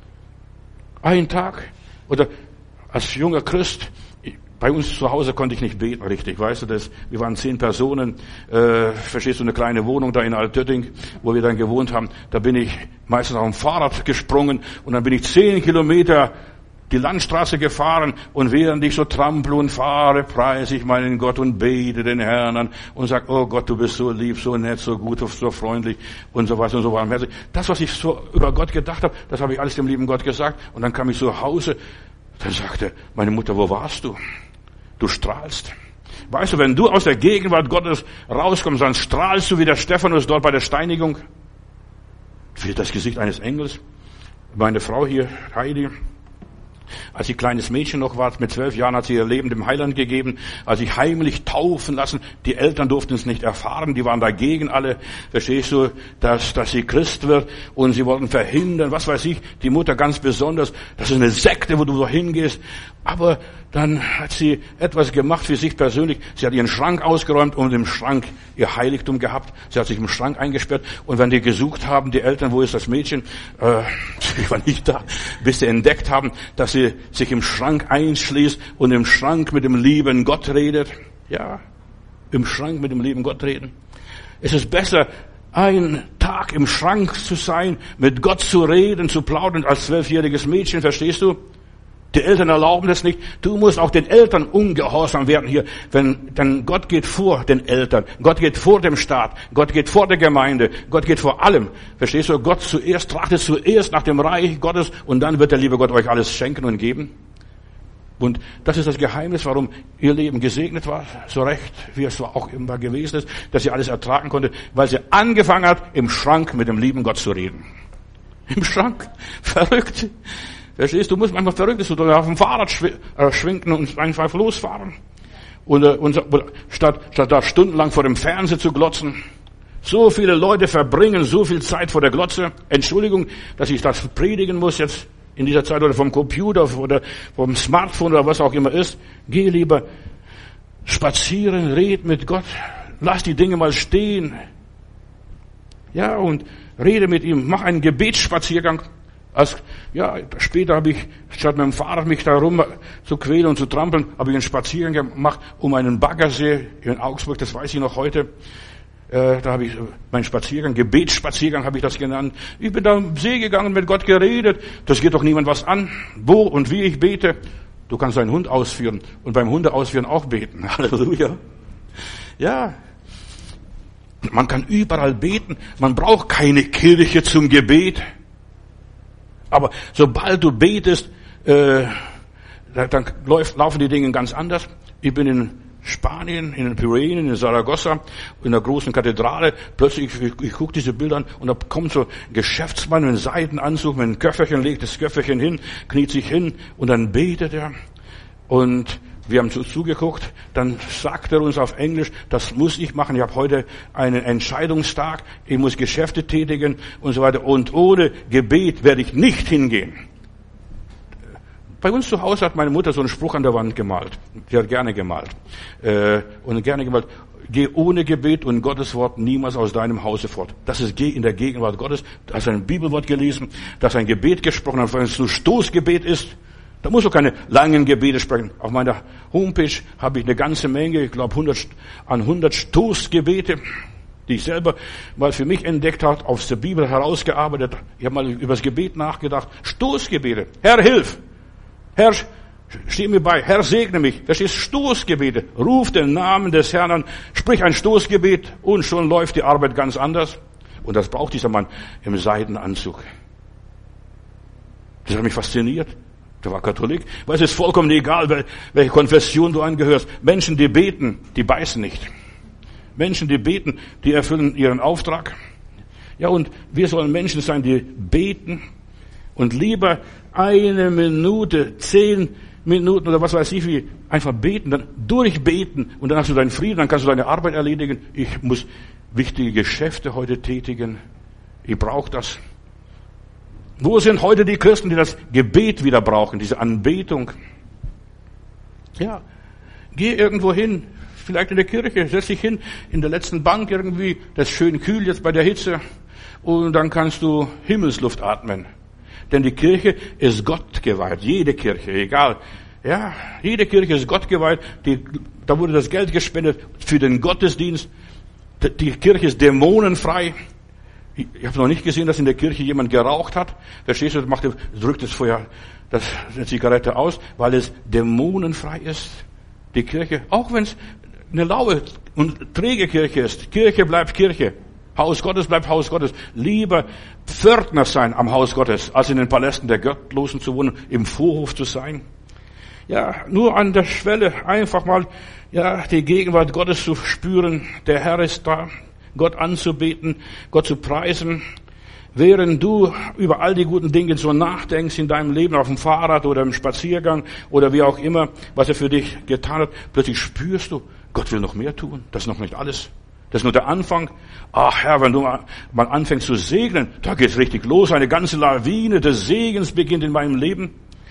Ein Tag. Oder als junger Christ, bei uns zu Hause konnte ich nicht beten richtig, weißt du das? Wir waren 10 Personen, verstehst du, eine kleine Wohnung da in Altötting, wo wir dann gewohnt haben. Da bin ich meistens auf dem Fahrrad gesprungen und dann bin ich 10 Kilometer die Landstraße gefahren und während ich so trampel und fahre, preise ich meinen Gott und bete den Herrn an und sag, oh Gott, du bist so lieb, so nett, so gut, so freundlich und so was und so warmherzig. Das, was ich so über Gott gedacht habe, das habe ich alles dem lieben Gott gesagt und dann kam ich so nach Hause, dann sagte meine Mutter, wo warst du? Du strahlst. Weißt du, wenn du aus der Gegenwart Gottes rauskommst, dann strahlst du wie der Stephanus dort bei der Steinigung. Wie das Gesicht eines Engels. Meine Frau hier, Heidi, als sie kleines Mädchen noch war, mit 12 Jahren hat sie ihr Leben dem Heiland gegeben, als sich heimlich taufen lassen. Die Eltern durften es nicht erfahren, die waren dagegen alle, verstehst du, dass sie Christ wird und sie wollten verhindern, was weiß ich, die Mutter ganz besonders, das ist eine Sekte, wo du so hingehst. Aber dann hat sie etwas gemacht für sich persönlich. Sie hat ihren Schrank ausgeräumt und im Schrank ihr Heiligtum gehabt. Sie hat sich im Schrank eingesperrt. Und wenn die gesucht haben, die Eltern, wo ist das Mädchen? Ich war nicht da, bis sie entdeckt haben, dass sie sich im Schrank einschließt und im Schrank mit dem lieben Gott redet. Ja, im Schrank mit dem lieben Gott reden. Es ist besser, einen Tag im Schrank zu sein, mit Gott zu reden, zu plaudern, als 12-jähriges Mädchen, verstehst du? Die Eltern erlauben das nicht. Du musst auch den Eltern ungehorsam werden hier. Denn Gott geht vor den Eltern. Gott geht vor dem Staat. Gott geht vor der Gemeinde. Gott geht vor allem. Verstehst du? Gott trachtet zuerst nach dem Reich Gottes und dann wird der liebe Gott euch alles schenken und geben. Und das ist das Geheimnis, warum ihr Leben gesegnet war, so recht, wie es auch immer gewesen ist, dass sie alles ertragen konnte, weil sie angefangen hat, im Schrank mit dem lieben Gott zu reden. Im Schrank. Verrückt. Verstehst du, musst manchmal verrückt sein, oder auf dem Fahrrad schwenken und einfach losfahren. Und statt da stundenlang vor dem Fernseher zu glotzen. So viele Leute verbringen so viel Zeit vor der Glotze. Entschuldigung, dass ich das predigen muss jetzt in dieser Zeit oder vom Computer oder vom Smartphone oder was auch immer ist. Geh lieber spazieren, red mit Gott. Lass die Dinge mal stehen. Ja, und rede mit ihm. Mach einen Gebetsspaziergang. Später habe ich, statt mit dem Fahrrad mich da rum zu quälen und zu trampeln, habe ich einen Spaziergang gemacht um einen Baggersee in Augsburg, das weiß ich noch heute. Da habe ich meinen Spaziergang, Gebetsspaziergang habe ich das genannt. Ich bin da am See gegangen, mit Gott geredet. Das geht doch niemand was an, wo und wie ich bete. Du kannst deinen Hund ausführen und beim Hunde ausführen auch beten. Halleluja. Ja. Man kann überall beten. Man braucht keine Kirche zum Gebet. Aber sobald du betest, dann laufen die Dinge ganz anders. Ich bin in Spanien, in den Pyrenäen, in Saragossa, in der großen Kathedrale. Plötzlich, ich gucke diese Bilder an und da kommt so ein Geschäftsmann mit einem Seidenanzug, mit einem Köfferchen, legt das Köfferchen hin, kniet sich hin und dann betet er. Und wir haben zugeguckt, dann sagt er uns auf Englisch, das muss ich machen, ich habe heute einen Entscheidungstag, ich muss Geschäfte tätigen und so weiter. Und ohne Gebet werde ich nicht hingehen. Bei uns zu Hause hat meine Mutter so einen Spruch an der Wand gemalt. Sie hat gerne gemalt. Geh ohne Gebet und Gottes Wort niemals aus deinem Hause fort. Das ist geh in der Gegenwart Gottes. Da hast du ein Bibelwort gelesen, da hast ein Gebet gesprochen, wenn es so Stoßgebet ist, Da musst du keine langen Gebete sprechen. Auf meiner Homepage habe ich eine ganze Menge, ich glaube 100 Stoßgebete, die ich selber mal für mich entdeckt habe, aus der Bibel herausgearbeitet. Ich habe mal über das Gebet nachgedacht. Stoßgebete. Herr, hilf! Herr, steh mir bei. Herr, segne mich. Das ist Stoßgebete. Ruf den Namen des Herrn an, sprich ein Stoßgebet und schon läuft die Arbeit ganz anders. Und das braucht dieser Mann im Seidenanzug. Das hat mich fasziniert. Der war Katholik. Weil es ist vollkommen egal, welche Konfession du angehörst. Menschen, die beten, die beißen nicht. Menschen, die beten, die erfüllen ihren Auftrag. Ja, und wir sollen Menschen sein, die beten und lieber 1 Minute, 10 Minuten oder was weiß ich wie, einfach beten, dann durchbeten und dann hast du deinen Frieden, dann kannst du deine Arbeit erledigen. Ich muss wichtige Geschäfte heute tätigen. Ich brauche das. Wo sind heute die Christen, die das Gebet wieder brauchen, diese Anbetung? Ja, geh irgendwo hin, vielleicht in der Kirche, setz dich hin, in der letzten Bank irgendwie, das ist schön kühl jetzt bei der Hitze, und dann kannst du Himmelsluft atmen. Denn die Kirche ist Gott geweiht, jede Kirche, egal. Ja, jede Kirche ist Gott geweiht, da wurde das Geld gespendet für den Gottesdienst. Die Kirche ist dämonenfrei. Ich habe noch nicht gesehen, dass in der Kirche jemand geraucht hat. Verstehst du, drückt das Feuer, eine Zigarette aus, weil es dämonenfrei ist. Die Kirche, auch wenn es eine laue und träge Kirche ist, Kirche bleibt Kirche. Haus Gottes bleibt Haus Gottes. Lieber Pförtner sein am Haus Gottes, als in den Palästen der Gottlosen zu wohnen, im Vorhof zu sein. Ja, nur an der Schwelle einfach mal, ja, die Gegenwart Gottes zu spüren. Der Herr ist da. Gott anzubeten, Gott zu preisen, während du über all die guten Dinge so nachdenkst in deinem Leben, auf dem Fahrrad oder im Spaziergang oder wie auch immer, was er für dich getan hat, plötzlich spürst du, Gott will noch mehr tun, das ist noch nicht alles. Das ist nur der Anfang. Ach Herr, wenn du mal anfängst zu segnen, da geht's richtig los, eine ganze Lawine des Segens beginnt in meinem Leben.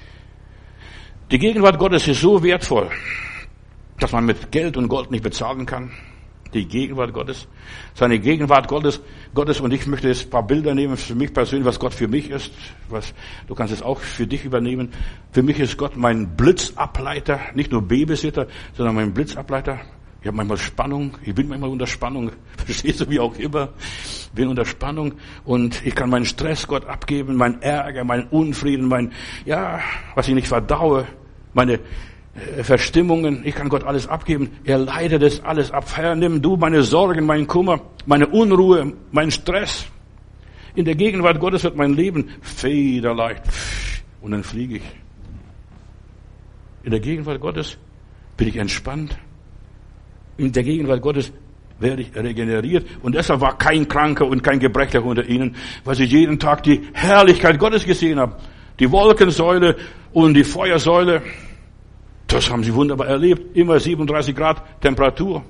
Die Gegenwart Gottes ist so wertvoll, dass man mit Geld und Gold nicht bezahlen kann. Die Gegenwart Gottes, seine Gegenwart Gottes, und ich möchte jetzt ein paar Bilder nehmen für mich persönlich, was Gott für mich ist, du kannst es auch für dich übernehmen. Für mich ist Gott mein Blitzableiter, nicht nur Babysitter, sondern mein Blitzableiter. Ich habe manchmal Spannung, ich bin manchmal unter Spannung, verstehst du, wie auch immer, bin unter Spannung und ich kann meinen Stress Gott abgeben, meinen Ärger, meinen Unfrieden, was ich nicht verdaue, meine Verstimmungen, ich kann Gott alles abgeben. Er leitet es alles ab. Herr, nimm du meine Sorgen, meinen Kummer, meine Unruhe, meinen Stress. In der Gegenwart Gottes wird mein Leben federleicht. Und dann fliege ich. In der Gegenwart Gottes bin ich entspannt. In der Gegenwart Gottes werde ich regeneriert. Und deshalb war kein Kranker und kein Gebrechlicher unter ihnen, weil sie jeden Tag die Herrlichkeit Gottes gesehen haben. Die Wolkensäule und die Feuersäule. Das haben sie wunderbar erlebt. Immer 37 Grad Temperatur.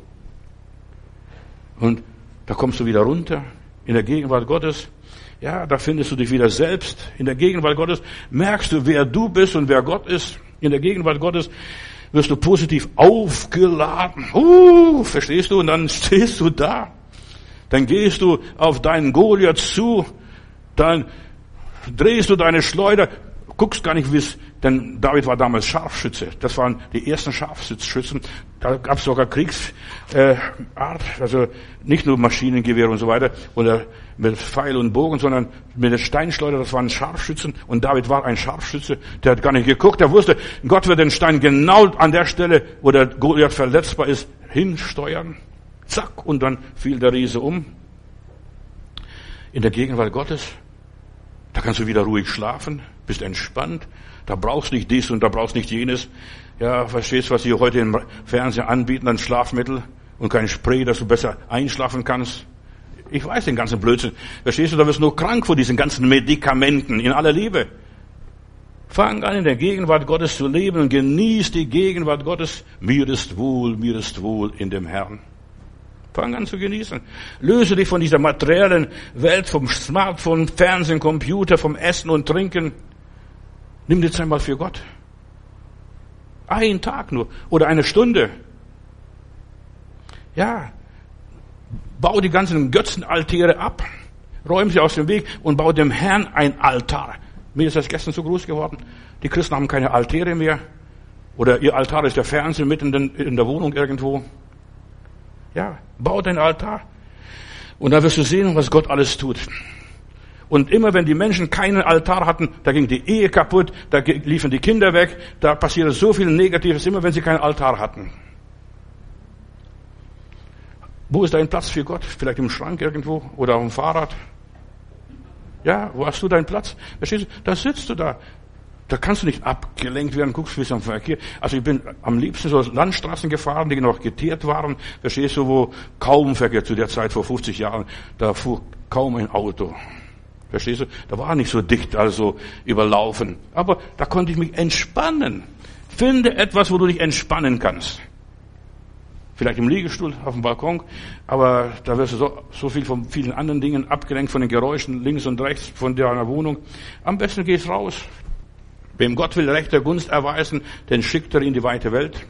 Und da kommst du wieder runter in der Gegenwart Gottes. Ja, da findest du dich wieder selbst. In der Gegenwart Gottes merkst du, wer du bist und wer Gott ist. In der Gegenwart Gottes wirst du positiv aufgeladen. Verstehst du? Und dann stehst du da. Dann gehst du auf deinen Goliath zu. Dann drehst du deine Schleuder. Guckst gar nicht, denn David war damals Scharfschütze. Das waren die ersten Scharfschützen. Da gab es sogar Kriegsart, also nicht nur Maschinengewehr und so weiter oder mit Pfeil und Bogen, sondern mit der Steinschleuder. Das waren Scharfschützen. Und David war ein Scharfschütze. Der hat gar nicht geguckt. Der wusste, Gott wird den Stein genau an der Stelle, wo der Goliath verletzbar ist, hinsteuern. Zack, und dann fiel der Riese um. In der Gegenwart Gottes. Da kannst du wieder ruhig schlafen, bist entspannt. Da brauchst du nicht dies und da brauchst du nicht jenes. Ja, verstehst du, was sie heute im Fernsehen anbieten, ein Schlafmittel und kein Spray, dass du besser einschlafen kannst. Ich weiß den ganzen Blödsinn. Verstehst du, da wirst du nur krank vor diesen ganzen Medikamenten in aller Liebe. Fang an, in der Gegenwart Gottes zu leben und genieß die Gegenwart Gottes. Mir ist wohl in dem Herrn. Fang an zu genießen. Löse dich von dieser materiellen Welt, vom Smartphone, Fernsehen, Computer, vom Essen und Trinken. Nimm die Zeit mal für Gott. Einen Tag nur oder eine Stunde. Ja, bau die ganzen Götzenaltäre ab, räum sie aus dem Weg und bau dem Herrn ein Altar. Mir ist das gestern so groß geworden. Die Christen haben keine Altäre mehr. Oder ihr Altar ist der Fernseher mitten in der Wohnung irgendwo. Ja, bau deinen Altar. Und da wirst du sehen, was Gott alles tut. Und immer wenn die Menschen keinen Altar hatten, da ging die Ehe kaputt, da liefen die Kinder weg, da passierte so viel Negatives, immer wenn sie keinen Altar hatten. Wo ist dein Platz für Gott? Vielleicht im Schrank irgendwo oder auf dem Fahrrad? Ja, wo hast du deinen Platz? Verstehst du? Da sitzt du da. Da kannst du nicht abgelenkt werden, guckst wie es am Verkehr. Also ich bin am liebsten so Landstraßen gefahren, die noch geteert waren. Verstehst du, wo kaum Verkehr zu der Zeit vor 50 Jahren, da fuhr kaum ein Auto. Verstehst du? Da war nicht so dicht, also überlaufen. Aber da konnte ich mich entspannen. Finde etwas, wo du dich entspannen kannst. Vielleicht im Liegestuhl, auf dem Balkon, aber da wirst du so viel von vielen anderen Dingen abgelenkt, von den Geräuschen links und rechts von deiner Wohnung. Am besten gehst raus. Wem Gott will rechte Gunst erweisen, den schickt er in die weite Welt.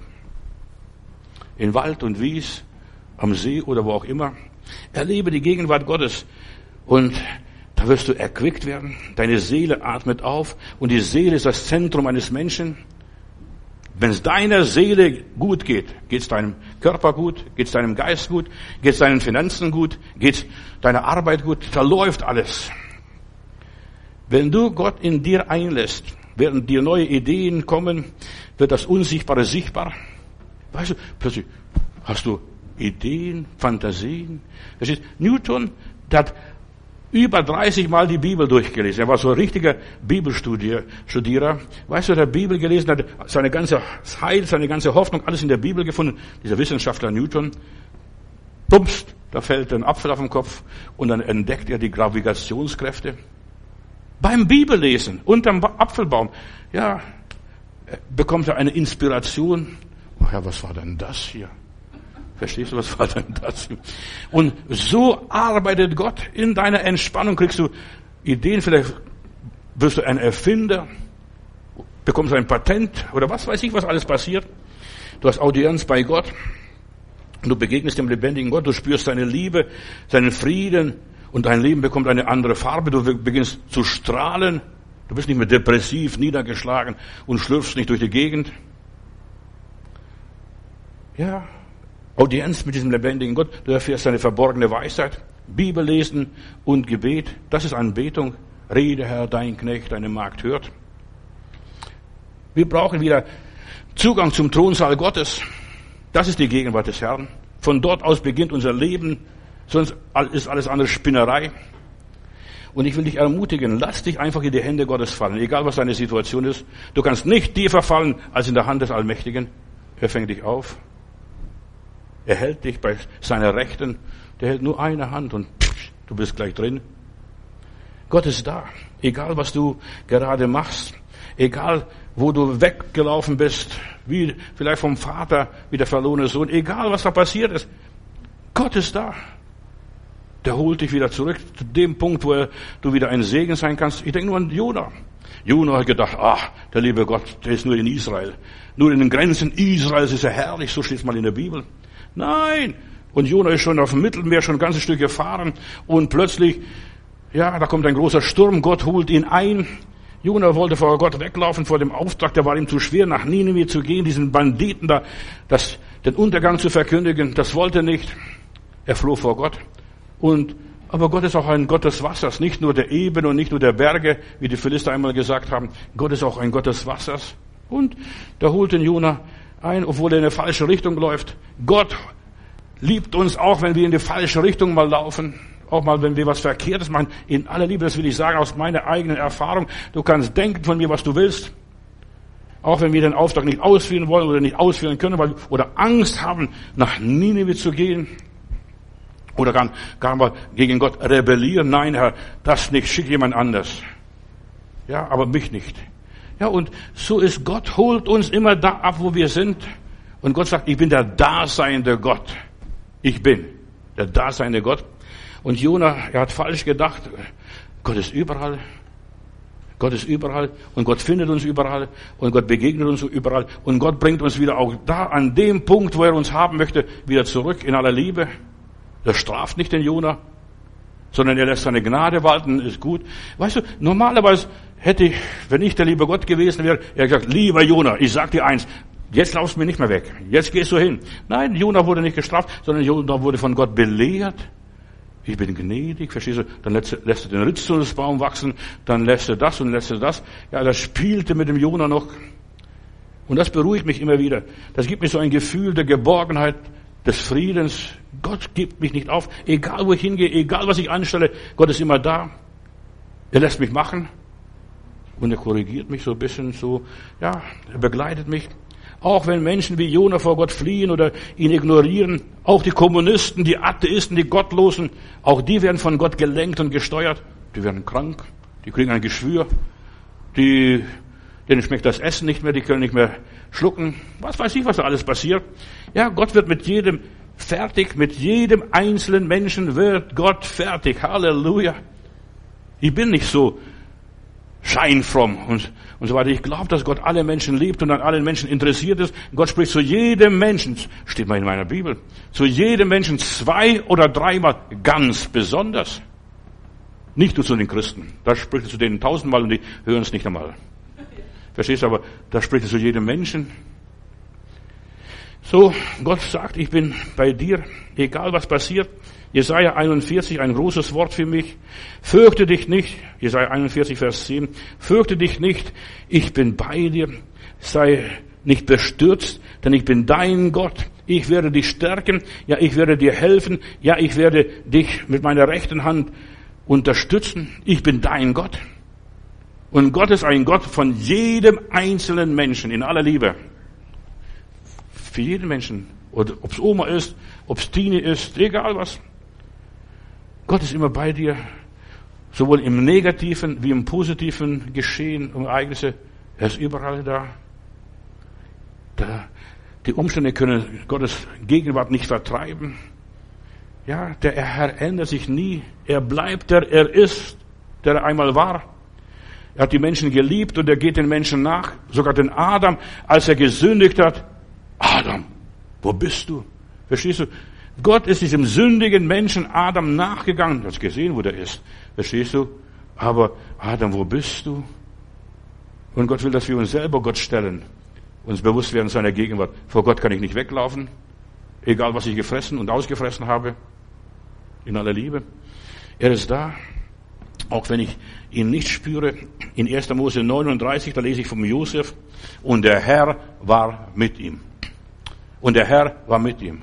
In Wald und Wies, am See oder wo auch immer. Erlebe die Gegenwart Gottes und da wirst du erquickt werden. Deine Seele atmet auf und die Seele ist das Zentrum eines Menschen. Wenn es deiner Seele gut geht, geht es deinem Körper gut, geht es deinem Geist gut, geht es deinen Finanzen gut, geht es deiner Arbeit gut, da läuft alles. Wenn du Gott in dir einlässt, werden dir neue Ideen kommen, wird das Unsichtbare sichtbar. Weißt du, plötzlich hast du Ideen, Fantasien. Das ist Newton, der hat über 30 Mal die Bibel durchgelesen. Er war so ein richtiger Bibelstudierer. Weißt du, der Bibel gelesen hat, seine ganze Heil, seine ganze Hoffnung, alles in der Bibel gefunden. Dieser Wissenschaftler Newton, bums, da fällt ein Apfel auf den Kopf und dann entdeckt er die Gravitationskräfte. Beim Bibellesen, unterm Apfelbaum, ja, bekommt er eine Inspiration. Oh ja, was war denn das hier? Verstehst du, was war denn das hier? Und so arbeitet Gott. In deiner Entspannung kriegst du Ideen, vielleicht wirst du ein Erfinder, bekommst ein Patent oder was weiß ich, was alles passiert. Du hast Audienz bei Gott und du begegnest dem lebendigen Gott, du spürst seine Liebe, seinen Frieden, und dein Leben bekommt eine andere Farbe. Du beginnst zu strahlen. Du bist nicht mehr depressiv, niedergeschlagen und schlürfst nicht durch die Gegend. Ja, Audienz mit diesem lebendigen Gott. Du erfährst seine verborgene Weisheit. Bibel lesen und Gebet. Das ist Anbetung. Rede, Herr, dein Knecht, deine Magd hört. Wir brauchen wieder Zugang zum Thronsaal Gottes. Das ist die Gegenwart des Herrn. Von dort aus beginnt unser Leben. Sonst ist alles andere Spinnerei. Und ich will dich ermutigen, lass dich einfach in die Hände Gottes fallen, egal was deine Situation ist. Du kannst nicht tiefer fallen als in der Hand des Allmächtigen. Er fängt dich auf. Er hält dich bei seiner Rechten. Der hält nur eine Hand und du bist gleich drin. Gott ist da. Egal was du gerade machst. Egal wo du weggelaufen bist. Wie vielleicht vom Vater, wie der verlorene Sohn. Egal was da passiert ist. Gott ist da. Der holt dich wieder zurück zu dem Punkt, wo du wieder ein Segen sein kannst. Ich denke nur an Jona. Jona hat gedacht, der liebe Gott, der ist nur in Israel. Nur in den Grenzen Israels ist er herrlich, so steht es mal in der Bibel. Nein! Und Jona ist schon auf dem Mittelmeer schon ein ganzes Stück gefahren und plötzlich, ja, da kommt ein großer Sturm, Gott holt ihn ein. Jona wollte vor Gott weglaufen, vor dem Auftrag, der war ihm zu schwer, nach Nineveh zu gehen, diesen Banditen da, den Untergang zu verkündigen, das wollte er nicht. Er floh vor Gott. Aber Gott ist auch ein Gott des Wassers, nicht nur der Ebene und nicht nur der Berge, wie die Philister einmal gesagt haben. Gott ist auch ein Gott des Wassers. Und da holt den Jona ein, obwohl er in eine falsche Richtung läuft. Gott liebt uns auch, wenn wir in die falsche Richtung mal laufen. Auch mal, wenn wir was Verkehrtes machen. In aller Liebe, das will ich sagen, aus meiner eigenen Erfahrung. Du kannst denken von mir, was du willst. Auch wenn wir den Auftrag nicht ausführen wollen oder nicht ausführen können, oder Angst haben, nach Nineveh zu gehen. Oder gar mal gegen Gott rebellieren. Nein, Herr, das nicht, schick jemand anders. Ja, aber mich nicht. Ja, und so ist Gott, holt uns immer da ab, wo wir sind. Und Gott sagt, ich bin der daseinende Gott. Ich bin der daseinende Gott. Und Jona, er hat falsch gedacht. Gott ist überall. Gott ist überall. Und Gott findet uns überall. Und Gott begegnet uns überall. Und Gott bringt uns wieder auch da, an dem Punkt, wo er uns haben möchte, wieder zurück in aller Liebe. Er straft nicht den Jona, sondern er lässt seine Gnade walten, ist gut. Weißt du, normalerweise, wenn ich der liebe Gott gewesen wäre, er hat gesagt, lieber Jona, ich sag dir eins, jetzt laufst du mir nicht mehr weg. Jetzt gehst du hin. Nein, Jona wurde nicht gestraft, sondern Jona wurde von Gott belehrt. Ich bin gnädig, verstehst du? Dann lässt du den Ritzungsbaum wachsen, dann lässt du das und lässt du das. Ja, das spielte mit dem Jona noch. Und das beruhigt mich immer wieder. Das gibt mir so ein Gefühl der Geborgenheit, des Friedens. Gott gibt mich nicht auf. Egal wo ich hingehe, egal was ich anstelle, Gott ist immer da. Er lässt mich machen. Und er korrigiert mich so ein bisschen so. Ja, er begleitet mich. Auch wenn Menschen wie Jona vor Gott fliehen oder ihn ignorieren, auch die Kommunisten, die Atheisten, die Gottlosen, auch die werden von Gott gelenkt und gesteuert. Die werden krank, die kriegen ein Geschwür, denen schmeckt das Essen nicht mehr, die können nicht mehr schlucken. Was weiß ich, was da alles passiert. Ja, Gott wird mit jedem fertig, mit jedem einzelnen Menschen wird Gott fertig. Halleluja. Ich bin nicht so scheinfromm und so weiter. Ich glaube, dass Gott alle Menschen liebt und an allen Menschen interessiert ist. Gott spricht zu jedem Menschen, steht mal in meiner Bibel, zu jedem Menschen 2 oder 3-mal ganz besonders. Nicht nur zu den Christen. Da spricht er zu denen 1000-mal und die hören es nicht einmal. Verstehst du? Aber da spricht er zu jedem Menschen. So, Gott sagt, ich bin bei dir, egal was passiert. Jesaja 41, ein großes Wort für mich. Fürchte dich nicht, Jesaja 41, Vers 10. Fürchte dich nicht, ich bin bei dir. Sei nicht bestürzt, denn ich bin dein Gott. Ich werde dich stärken, ja, ich werde dir helfen, ja, ich werde dich mit meiner rechten Hand unterstützen. Ich bin dein Gott. Und Gott ist ein Gott von jedem einzelnen Menschen in aller Liebe. Für jeden Menschen. Oder ob es Oma ist, ob es Tini ist, egal was. Gott ist immer bei dir. Sowohl im negativen wie im positiven Geschehen und Ereignisse. Er ist überall da. Die Umstände können Gottes Gegenwart nicht vertreiben. Ja, der Herr ändert sich nie. Er bleibt der er ist, der er einmal war. Er hat die Menschen geliebt und er geht den Menschen nach. Sogar den Adam, als er gesündigt hat. Adam, wo bist du? Verstehst du? Gott ist diesem sündigen Menschen Adam nachgegangen. Du hast gesehen, wo der ist. Verstehst du? Aber Adam, wo bist du? Und Gott will, dass wir uns selber Gott stellen. Uns bewusst werden seiner Gegenwart. Vor Gott kann ich nicht weglaufen. Egal, was ich gefressen und ausgefressen habe. In aller Liebe. Er ist da. Auch wenn ich ihn nicht spüre. In 1. Mose 39, da lese ich vom Josef. Und der Herr war mit ihm. Und der Herr war mit ihm.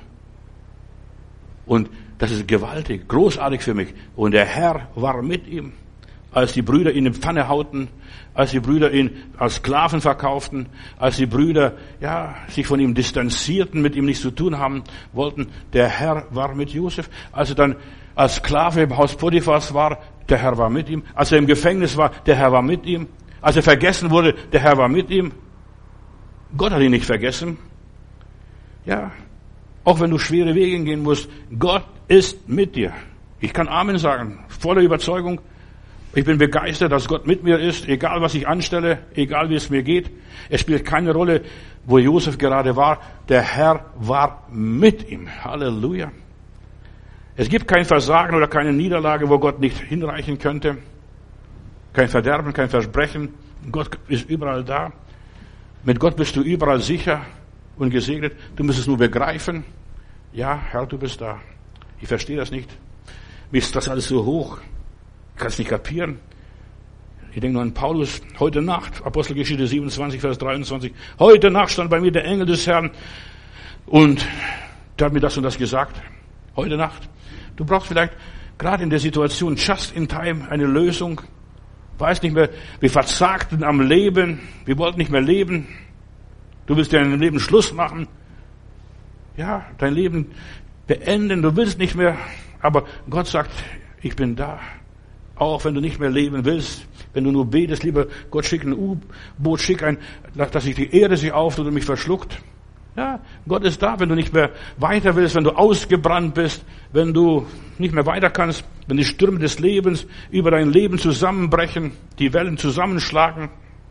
Und das ist gewaltig, großartig für mich. Und der Herr war mit ihm. Als die Brüder ihn in die Pfanne hauten, als die Brüder ihn als Sklaven verkauften, als die Brüder, ja, sich von ihm distanzierten, mit ihm nichts zu tun haben wollten, der Herr war mit Josef. Als er dann als Sklave im Haus Potiphars war, der Herr war mit ihm. Als er im Gefängnis war, der Herr war mit ihm. Als er vergessen wurde, der Herr war mit ihm. Gott hat ihn nicht vergessen. Ja, auch wenn du schwere Wege gehen musst, Gott ist mit dir. Ich kann Amen sagen, voller Überzeugung. Ich bin begeistert, dass Gott mit mir ist, egal was ich anstelle, egal wie es mir geht. Es spielt keine Rolle, wo Josef gerade war. Der Herr war mit ihm. Halleluja. Es gibt kein Versagen oder keine Niederlage, wo Gott nicht hinreichen könnte. Kein Verderben, kein Versprechen. Gott ist überall da. Mit Gott bist du überall sicher und gesegnet. Du musst es nur begreifen. Ja, Herr, du bist da. Ich verstehe das nicht. Mir ist das alles so hoch. Ich kann es nicht kapieren. Ich denke nur an Paulus. Heute Nacht, Apostelgeschichte 27, Vers 23. Heute Nacht stand bei mir der Engel des Herrn und der hat mir das und das gesagt. Heute Nacht. Du brauchst vielleicht gerade in der Situation just in time eine Lösung. Weiß nicht mehr, wir versagten am Leben. Wir wollten nicht mehr leben. Du willst dein Leben Schluss machen. Ja, dein Leben beenden. Du willst nicht mehr. Aber Gott sagt, ich bin da. Auch wenn du nicht mehr leben willst. Wenn du nur betest, lieber Gott, schick ein U-Boot, dass sich die Erde sich auftut und mich verschluckt. Ja, Gott ist da, wenn du nicht mehr weiter willst, wenn du ausgebrannt bist, wenn du nicht mehr weiter kannst, wenn die Stürme des Lebens über dein Leben zusammenbrechen, die Wellen zusammenschlagen.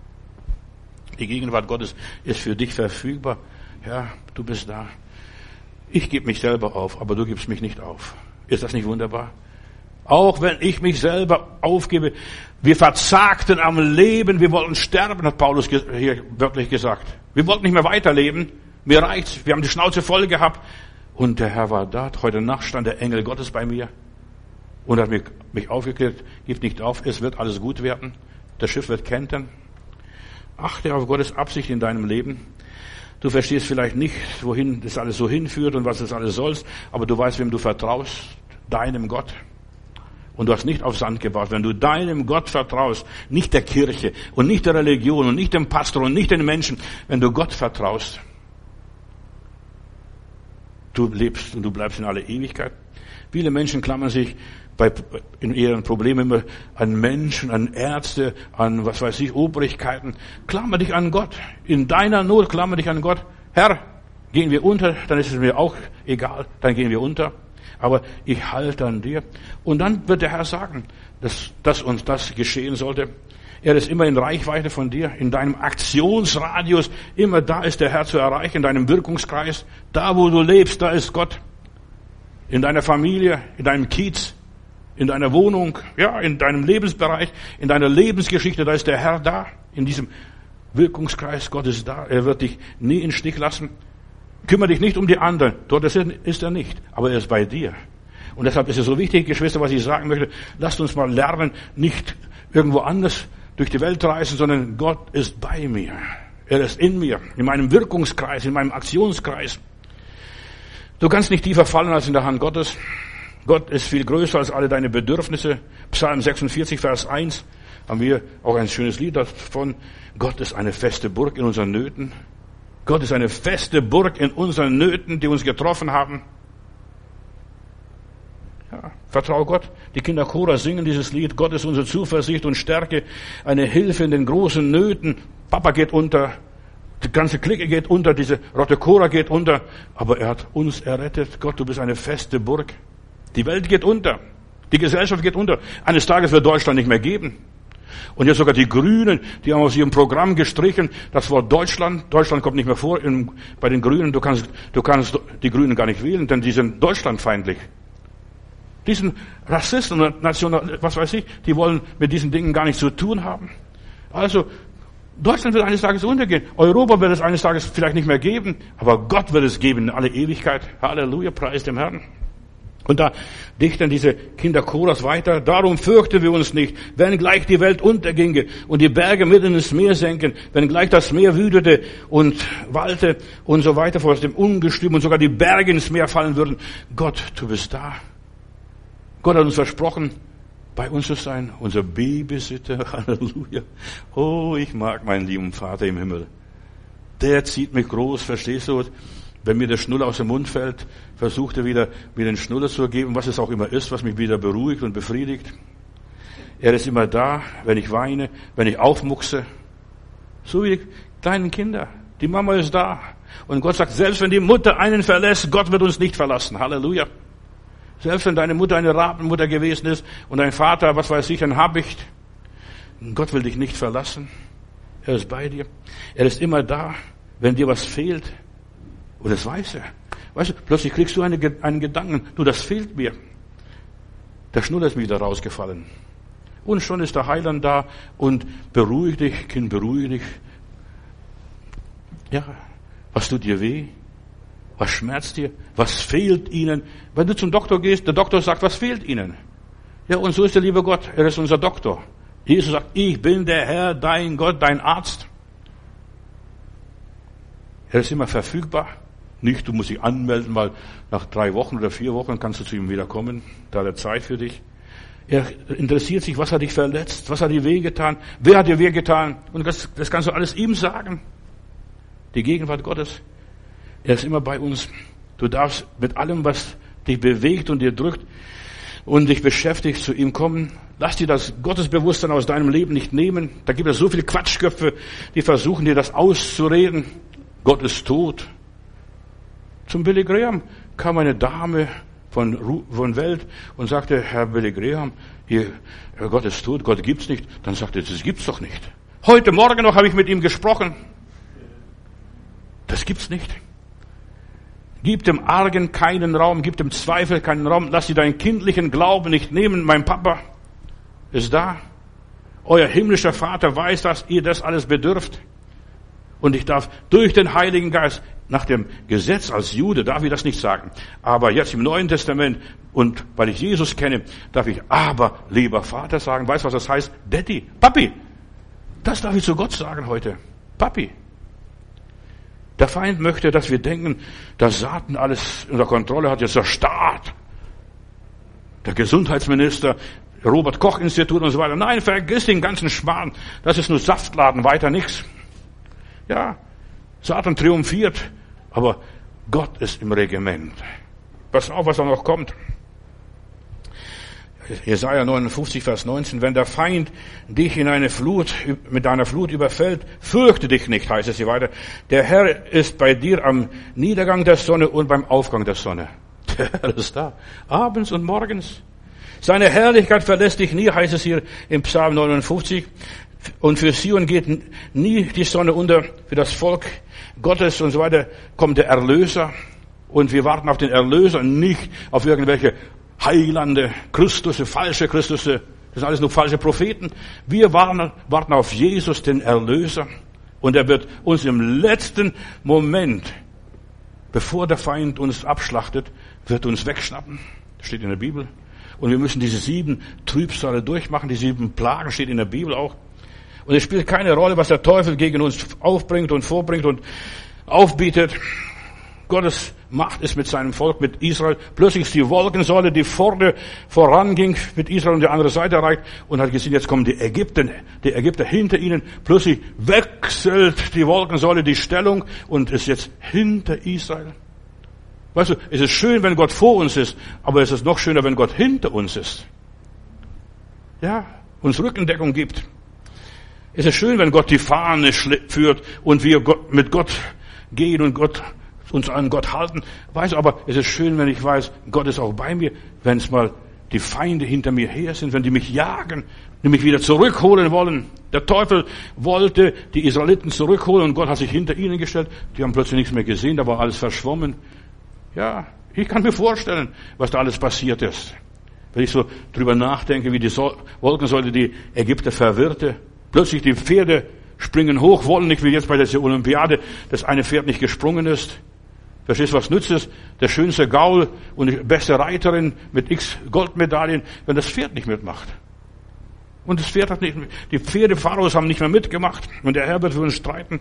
Die Gegenwart Gottes ist für dich verfügbar. Ja, du bist da. Ich gebe mich selber auf, aber du gibst mich nicht auf. Ist das nicht wunderbar? Auch wenn ich mich selber aufgebe. Wir verzagten am Leben, wir wollten sterben, hat Paulus hier wörtlich gesagt. Wir wollten nicht mehr weiterleben. Mir reicht's, wir haben die Schnauze voll gehabt. Und der Herr war da. Heute Nacht stand der Engel Gottes bei mir und hat mich aufgeklärt, gib nicht auf, es wird alles gut werden. Das Schiff wird kentern. Achte auf Gottes Absicht in deinem Leben. Du verstehst vielleicht nicht, wohin das alles so hinführt und was das alles soll, aber du weißt, wem du vertraust, deinem Gott. Und du hast nicht auf Sand gebaut. Wenn du deinem Gott vertraust, nicht der Kirche und nicht der Religion und nicht dem Pastor und nicht den Menschen, wenn du Gott vertraust, du lebst und du bleibst in aller Ewigkeit. Viele Menschen klammern sich in ihren Problemen immer an Menschen, an Ärzte, an, was weiß ich, Obrigkeiten. Klammer dich an Gott. In deiner Not klammer dich an Gott. Herr, gehen wir unter, dann ist es mir auch egal, dann gehen wir unter. Aber ich halte an dir. Und dann wird der Herr sagen, dass uns das geschehen sollte. Er ist immer in Reichweite von dir, in deinem Aktionsradius. Immer da ist der Herr zu erreichen, in deinem Wirkungskreis. Da, wo du lebst, da ist Gott. In deiner Familie, in deinem Kiez, in deiner Wohnung, ja, in deinem Lebensbereich, in deiner Lebensgeschichte, da ist der Herr da. In diesem Wirkungskreis, Gott ist da. Er wird dich nie in den Stich lassen. Kümmere dich nicht um die anderen. Dort ist er nicht. Aber er ist bei dir. Und deshalb ist es so wichtig, Geschwister, was ich sagen möchte. Lasst uns mal lernen, nicht irgendwo anders durch die Welt reisen, sondern Gott ist bei mir. Er ist in mir, in meinem Wirkungskreis, in meinem Aktionskreis. Du kannst nicht tiefer fallen als in der Hand Gottes. Gott ist viel größer als alle deine Bedürfnisse. Psalm 46, Vers 1 haben wir auch ein schönes Lied davon. Gott ist eine feste Burg in unseren Nöten. Gott ist eine feste Burg in unseren Nöten, die uns getroffen haben. Ja, vertraue Gott. Die Kinder Chora singen dieses Lied. Gott ist unsere Zuversicht und Stärke, eine Hilfe in den großen Nöten. Papa geht unter, die ganze Clique geht unter, diese Rote Chora geht unter. Aber er hat uns errettet. Gott, du bist eine feste Burg. Die Welt geht unter. Die Gesellschaft geht unter. Eines Tages wird Deutschland nicht mehr geben. Und jetzt sogar die Grünen, die haben aus ihrem Programm gestrichen, das Wort Deutschland. Deutschland kommt nicht mehr vor bei den Grünen. Du kannst die Grünen gar nicht wählen, denn die sind deutschlandfeindlich. Die sind Rassisten und National, was weiß ich, die wollen mit diesen Dingen gar nichts zu tun haben. Also, Deutschland wird eines Tages untergehen. Europa wird es eines Tages vielleicht nicht mehr geben, aber Gott wird es geben in alle Ewigkeit. Halleluja, preis dem Herrn. Und da dichten diese Kinder Choras weiter. Darum fürchten wir uns nicht, wenn gleich die Welt unterginge und die Berge mitten ins Meer senken, wenn gleich das Meer wütete und wallte und so weiter vor dem Ungestüm und sogar die Berge ins Meer fallen würden. Gott, du bist da. Gott hat uns versprochen, bei uns zu sein, unser Babysitter. Halleluja. Oh, ich mag meinen lieben Vater im Himmel. Der zieht mich groß, verstehst du? Wenn mir der Schnuller aus dem Mund fällt, versucht er wieder, mir den Schnuller zu geben, was es auch immer ist, was mich wieder beruhigt und befriedigt. Er ist immer da, wenn ich weine, wenn ich aufmuchse. So wie die kleinen Kinder. Die Mama ist da. Und Gott sagt, selbst wenn die Mutter einen verlässt, Gott wird uns nicht verlassen. Halleluja. Selbst wenn deine Mutter eine Rabenmutter gewesen ist und dein Vater, was weiß ich, ein Habicht. Gott will dich nicht verlassen. Er ist bei dir. Er ist immer da, wenn dir was fehlt. Und das weiß er. Weißt du, plötzlich kriegst du einen Gedanken, du, das fehlt mir. Der Schnuller ist mir wieder rausgefallen. Und schon ist der Heiland da und beruhig dich, Kind, beruhig dich. Ja, was tut dir weh? Was schmerzt dir? Was fehlt ihnen? Wenn du zum Doktor gehst, der Doktor sagt, was fehlt ihnen? Ja, und so ist der liebe Gott. Er ist unser Doktor. Jesus sagt, ich bin der Herr, dein Gott, dein Arzt. Er ist immer verfügbar. Nicht, du musst dich anmelden, weil nach 3 Wochen oder 4 Wochen kannst du zu ihm wieder kommen. Da hat er Zeit für dich. Er interessiert sich, was hat dich verletzt? Was hat dir wehgetan? Wer hat dir wehgetan? Und das kannst du alles ihm sagen. Die Gegenwart Gottes. Er ist immer bei uns. Du darfst mit allem, was dich bewegt und dir drückt und dich beschäftigt, zu ihm kommen. Lass dir das Gottesbewusstsein aus deinem Leben nicht nehmen. Da gibt es so viele Quatschköpfe, die versuchen dir das auszureden. Gott ist tot. Zum Billy Graham kam eine Dame von Welt und sagte, Herr Billy Graham, Gott ist tot, Gott gibt's nicht. Dann sagte er, das gibt's doch nicht. Heute Morgen noch habe ich mit ihm gesprochen. Das gibt's nicht. Gib dem Argen keinen Raum, gib dem Zweifel keinen Raum. Lass dir deinen kindlichen Glauben nicht nehmen. Mein Papa ist da. Euer himmlischer Vater weiß, dass ihr das alles bedürft. Und ich darf durch den Heiligen Geist, nach dem Gesetz als Jude, darf ich das nicht sagen. Aber jetzt im Neuen Testament und weil ich Jesus kenne, darf ich aber lieber Vater sagen. Weißt du, was das heißt? Daddy, Papi. Das darf ich zu Gott sagen heute. Papi. Der Feind möchte, dass wir denken, dass Satan alles unter Kontrolle hat, jetzt der Staat, der Gesundheitsminister, Robert Koch Institut und so weiter. Nein, vergiss den ganzen Schmarrn. Das ist nur Saftladen, weiter nichts. Ja, Satan triumphiert, aber Gott ist im Regiment. Pass auf, was da noch kommt. Jesaja 59, Vers 19. Wenn der Feind dich in eine Flut, mit einer Flut überfällt, fürchte dich nicht, heißt es hier weiter. Der Herr ist bei dir am Niedergang der Sonne und beim Aufgang der Sonne. Der Herr ist da. Abends und morgens. Seine Herrlichkeit verlässt dich nie, heißt es hier im Psalm 59. Und für Sion geht nie die Sonne unter. Für das Volk Gottes und so weiter kommt der Erlöser. Und wir warten auf den Erlöser, nicht auf irgendwelche Heilande, Christusse, falsche Christusse. Das sind alles nur falsche Propheten. Wir warten auf Jesus, den Erlöser. Und er wird uns im letzten Moment, bevor der Feind uns abschlachtet, wird uns wegschnappen. Das steht in der Bibel. Und wir müssen diese 7 Trübsale durchmachen. Die 7 Plagen steht in der Bibel auch. Und es spielt keine Rolle, was der Teufel gegen uns aufbringt und vorbringt und aufbietet. Gottes Macht ist mit seinem Volk, mit Israel. Plötzlich ist die Wolkensäule, die vorne voranging, mit Israel und die andere Seite erreicht und hat gesehen, jetzt kommen die Ägypter hinter ihnen. Plötzlich wechselt die Wolkensäule die Stellung und ist jetzt hinter Israel. Weißt du, es ist schön, wenn Gott vor uns ist, aber es ist noch schöner, wenn Gott hinter uns ist. Ja, uns Rückendeckung gibt. Es ist schön, wenn Gott die Fahne führt und wir mit Gott gehen und uns an Gott halten. Weißt du, aber es ist schön, wenn ich weiß, Gott ist auch bei mir, wenn es mal die Feinde hinter mir her sind, wenn die mich jagen, die mich wieder zurückholen wollen. Der Teufel wollte die Israeliten zurückholen und Gott hat sich hinter ihnen gestellt. Die haben plötzlich nichts mehr gesehen, da war alles verschwommen. Ja, ich kann mir vorstellen, was da alles passiert ist. Wenn ich so drüber nachdenke, wie die Wolkensäule die Ägypter verwirrte. Plötzlich die Pferde springen hoch, wollen nicht, wie jetzt bei der Olympiade, das eine Pferd nicht gesprungen ist. Verstehst du, was nützt es? Der schönste Gaul und die beste Reiterin mit x Goldmedaillen, wenn das Pferd nicht mitmacht. Und das Pferd hat nicht, die Pferdepharaos haben nicht mehr mitgemacht und der Herr wird für uns streiten.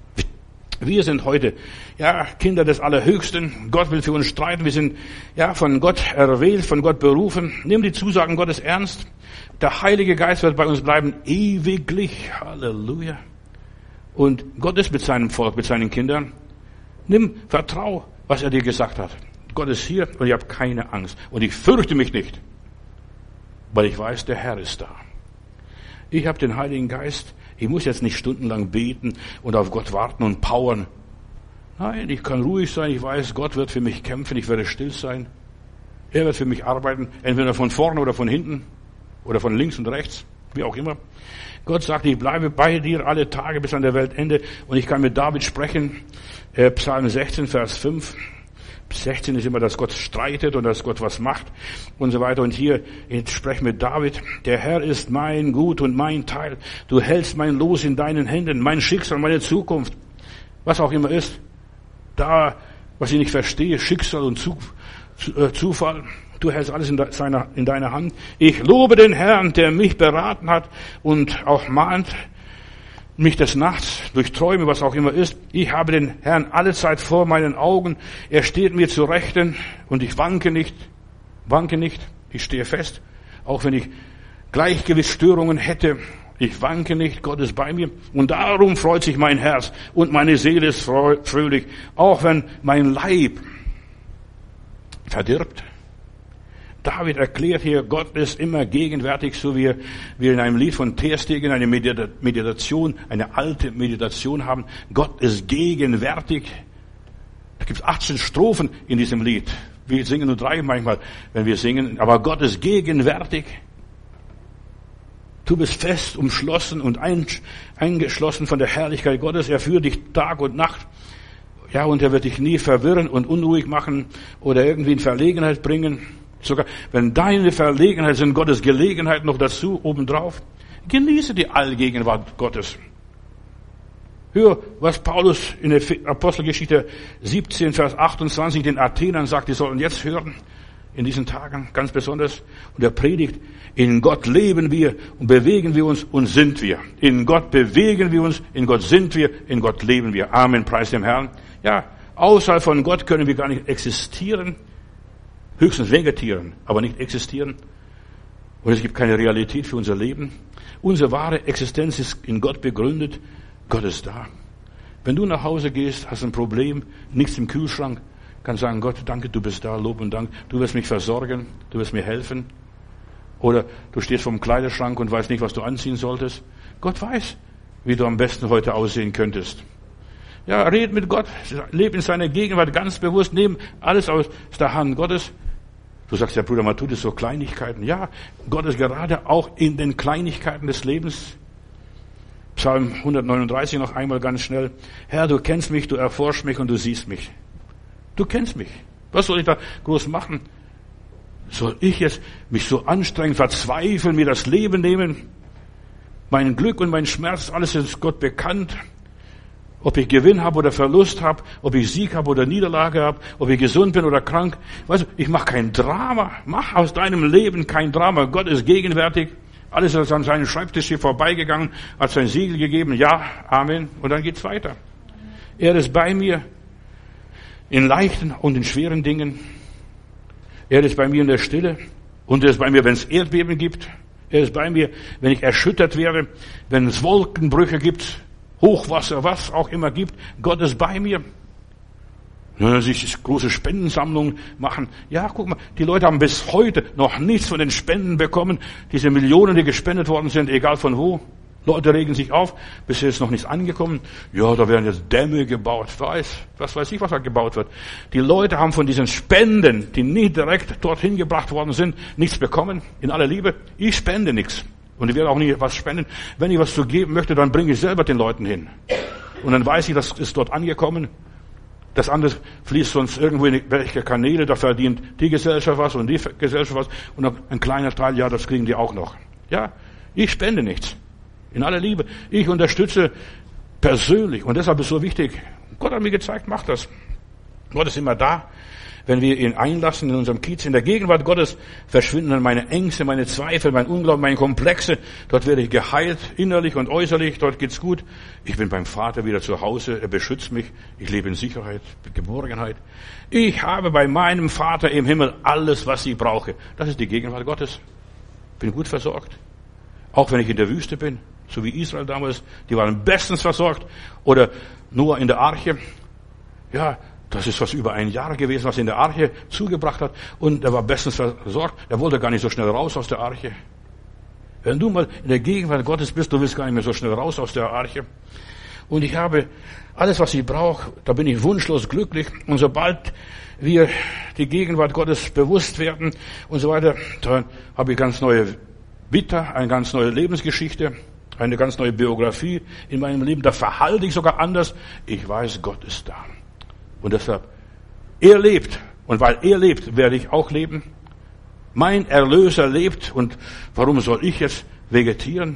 Wir sind heute, ja, Kinder des Allerhöchsten. Gott will für uns streiten. Wir sind, ja, von Gott erwählt, von Gott berufen. Nimm die Zusagen Gottes ernst. Der Heilige Geist wird bei uns bleiben, ewiglich. Halleluja. Und Gott ist mit seinem Volk, mit seinen Kindern. Vertrau, was er dir gesagt hat. Gott ist hier und ich habe keine Angst. Und ich fürchte mich nicht, weil ich weiß, der Herr ist da. Ich habe den Heiligen Geist. Ich muss jetzt nicht stundenlang beten und auf Gott warten und powern. Nein, ich kann ruhig sein. Ich weiß, Gott wird für mich kämpfen. Ich werde still sein. Er wird für mich arbeiten. Entweder von vorne oder von hinten oder von links und rechts, wie auch immer. Gott sagt, ich bleibe bei dir alle Tage bis an der Weltende. Und ich kann mit David sprechen. Psalm 16, Vers 5. 16 ist immer, dass Gott streitet und dass Gott was macht und so weiter. Und hier, ich spreche mit David, der Herr ist mein Gut und mein Teil. Du hältst mein Los in deinen Händen, mein Schicksal, meine Zukunft, was auch immer ist. Da, was ich nicht verstehe, Schicksal und Zufall, du hältst alles in deiner Hand. Ich lobe den Herrn, der mich beraten hat und auch mahnt mich des Nachts durch Träume, was auch immer ist. Ich habe den Herrn allezeit vor meinen Augen. Er steht mir zu Rechten und ich wanke nicht. Ich stehe fest. Auch wenn ich Gleichgewichtsstörungen hätte, ich wanke nicht. Gott ist bei mir. Und darum freut sich mein Herz und meine Seele ist fröhlich. Auch wenn mein Leib verdirbt. David erklärt hier, Gott ist immer gegenwärtig, so wie wir in einem Lied von Ter Stegen eine Meditation, eine alte Meditation haben. Gott ist gegenwärtig. Da gibt es 18 Strophen in diesem Lied. Wir singen nur 3 manchmal, wenn wir singen. Aber Gott ist gegenwärtig. Du bist fest umschlossen und eingeschlossen von der Herrlichkeit Gottes. Er führt dich Tag und Nacht. Ja, und er wird dich nie verwirren und unruhig machen oder irgendwie in Verlegenheit bringen. Sogar wenn deine Verlegenheit sind Gottes Gelegenheit noch dazu, obendrauf. Genieße die Allgegenwart Gottes. Hör, was Paulus in der Apostelgeschichte 17, Vers 28 den Athenern sagt, die sollen jetzt hören, in diesen Tagen ganz besonders. Und er predigt, in Gott leben wir und bewegen wir uns und sind wir. In Gott bewegen wir uns, in Gott sind wir, in Gott leben wir. Amen, preis dem Herrn. Ja, außerhalb von Gott können wir gar nicht existieren, höchstens vegetieren, aber nicht existieren. Und es gibt keine Realität für unser Leben. Unsere wahre Existenz ist in Gott begründet. Gott ist da. Wenn du nach Hause gehst, hast ein Problem, nichts im Kühlschrank, kannst sagen, Gott, danke, du bist da, Lob und Dank. Du wirst mich versorgen, du wirst mir helfen. Oder du stehst vor dem Kleiderschrank und weißt nicht, was du anziehen solltest. Gott weiß, wie du am besten heute aussehen könntest. Ja, red mit Gott, leb in seiner Gegenwart ganz bewusst, nimm alles aus der Hand Gottes. Du sagst, ja Bruder, man tut es so Kleinigkeiten. Ja, Gott ist gerade auch in den Kleinigkeiten des Lebens. Psalm 139 noch einmal ganz schnell. Herr, du kennst mich, du erforschst mich und du siehst mich. Du kennst mich. Was soll ich da groß machen? Soll ich jetzt mich so anstrengen, verzweifeln, mir das Leben nehmen? Mein Glück und mein Schmerz, alles ist Gott bekannt. Ob ich Gewinn habe oder Verlust habe, ob ich Sieg habe oder Niederlage habe, ob ich gesund bin oder krank. Weißt du, ich mache kein Drama. Mach aus deinem Leben kein Drama. Gott ist gegenwärtig. Alles ist an seinem Schreibtisch hier vorbeigegangen, hat sein Siegel gegeben. Ja, Amen. Und dann geht's weiter. Er ist bei mir in leichten und in schweren Dingen. Er ist bei mir in der Stille. Und er ist bei mir, wenn es Erdbeben gibt. Er ist bei mir, wenn ich erschüttert werde, wenn es Wolkenbrüche gibt, Hochwasser, was auch immer gibt. Gott ist bei mir. Ja, sich große Spendensammlungen machen. Ja, guck mal, die Leute haben bis heute noch nichts von den Spenden bekommen. Diese Millionen, die gespendet worden sind, egal von wo. Leute regen sich auf, bisher ist noch nichts angekommen. Ja, da werden jetzt Dämme gebaut. Was weiß ich, was da gebaut wird. Die Leute haben von diesen Spenden, die nie direkt dorthin gebracht worden sind, nichts bekommen. In aller Liebe, ich spende nichts. Und ich werde auch nie was spenden. Wenn ich was zu geben möchte, dann bringe ich selber den Leuten hin. Und dann weiß ich, das ist dort angekommen. Das andere fließt sonst irgendwo in welche Kanäle, da verdient die Gesellschaft was und die Gesellschaft was. Und ein kleiner Teil, ja, das kriegen die auch noch. Ja, ich spende nichts. In aller Liebe. Ich unterstütze persönlich. Und deshalb ist es so wichtig. Gott hat mir gezeigt, mach das. Gott ist immer da. Wenn wir ihn einlassen in unserem Kiez, in der Gegenwart Gottes, verschwinden dann meine Ängste, meine Zweifel, mein Unglauben, meine Komplexe. Dort werde ich geheilt, innerlich und äußerlich. Dort geht's gut. Ich bin beim Vater wieder zu Hause. Er beschützt mich. Ich lebe in Sicherheit, Geborgenheit. Ich habe bei meinem Vater im Himmel alles, was ich brauche. Das ist die Gegenwart Gottes. Bin gut versorgt. Auch wenn ich in der Wüste bin, so wie Israel damals. Die waren bestens versorgt. Oder Noah in der Arche. Ja, das ist was über ein Jahr gewesen, was in der Arche zugebracht hat. Und er war bestens versorgt. Er wollte gar nicht so schnell raus aus der Arche. Wenn du mal in der Gegenwart Gottes bist, du willst gar nicht mehr so schnell raus aus der Arche. Und ich habe alles, was ich brauche. Da bin ich wunschlos glücklich. Und sobald wir die Gegenwart Gottes bewusst werden und so weiter, dann habe ich ganz neue Vita, eine ganz neue Lebensgeschichte, eine ganz neue Biografie in meinem Leben. Da verhalte ich sogar anders. Ich weiß, Gott ist da. Und deshalb, er lebt. Und weil er lebt, werde ich auch leben. Mein Erlöser lebt. Und warum soll ich jetzt vegetieren?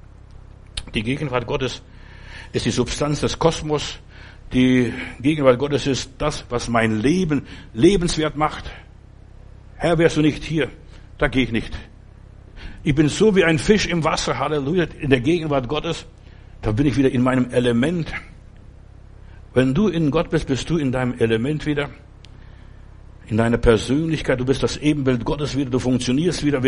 Die Gegenwart Gottes ist die Substanz des Kosmos. Die Gegenwart Gottes ist das, was mein Leben lebenswert macht. Herr, wärst du nicht hier, da gehe ich nicht. Ich bin so wie ein Fisch im Wasser, Halleluja, in der Gegenwart Gottes. Da bin ich wieder in meinem Element. Wenn du in Gott bist, bist du in deinem Element wieder, in deiner Persönlichkeit. Du bist das Ebenbild Gottes wieder, du funktionierst wieder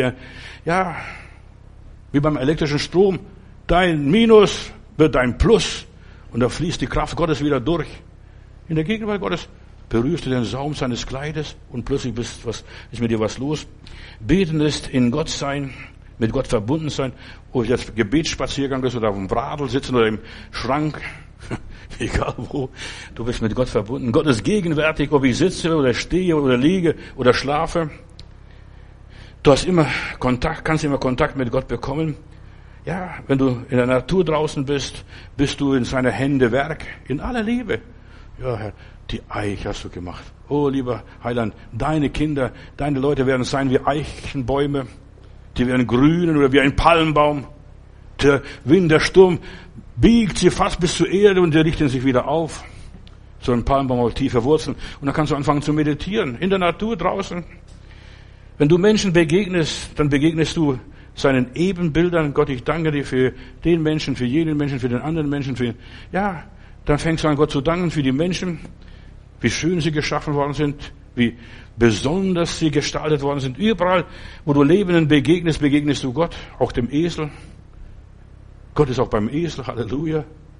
wie beim elektrischen Strom. Dein Minus wird dein Plus und da fließt die Kraft Gottes wieder durch. In der Gegenwart Gottes berührst du den Saum seines Kleides und plötzlich ist mit dir was los. Beten ist in Gott sein, mit Gott verbunden sein, ob das Gebetsspaziergang ist oder auf dem Radl sitzen oder im Schrank. Egal wo, du bist mit Gott verbunden. Gott ist gegenwärtig, ob ich sitze oder stehe oder liege oder schlafe. Du hast immer Kontakt, kannst immer Kontakt mit Gott bekommen. Ja, wenn du in der Natur draußen bist, bist du in seiner Hände Werk, in aller Liebe. Ja, Herr, die Eiche hast du gemacht. Oh, lieber Heiland, deine Kinder, deine Leute werden sein wie Eichenbäume. Die werden grünen oder wie ein Palmbaum. Der Wind, der Sturm biegt sie fast bis zur Erde und die richten sich wieder auf. So ein Palmbaum auf tiefe Wurzeln. Und dann kannst du anfangen zu meditieren. In der Natur draußen. Wenn du Menschen begegnest, dann begegnest du seinen Ebenbildern. Gott, ich danke dir für den Menschen, für jenen Menschen, für den anderen Menschen. Dann fängst du an, Gott zu danken für die Menschen, wie schön sie geschaffen worden sind, wie besonders sie gestaltet worden sind. Überall, wo du Lebenden begegnest, begegnest du Gott, auch dem Esel. Gott ist auch beim Esel, Halleluja.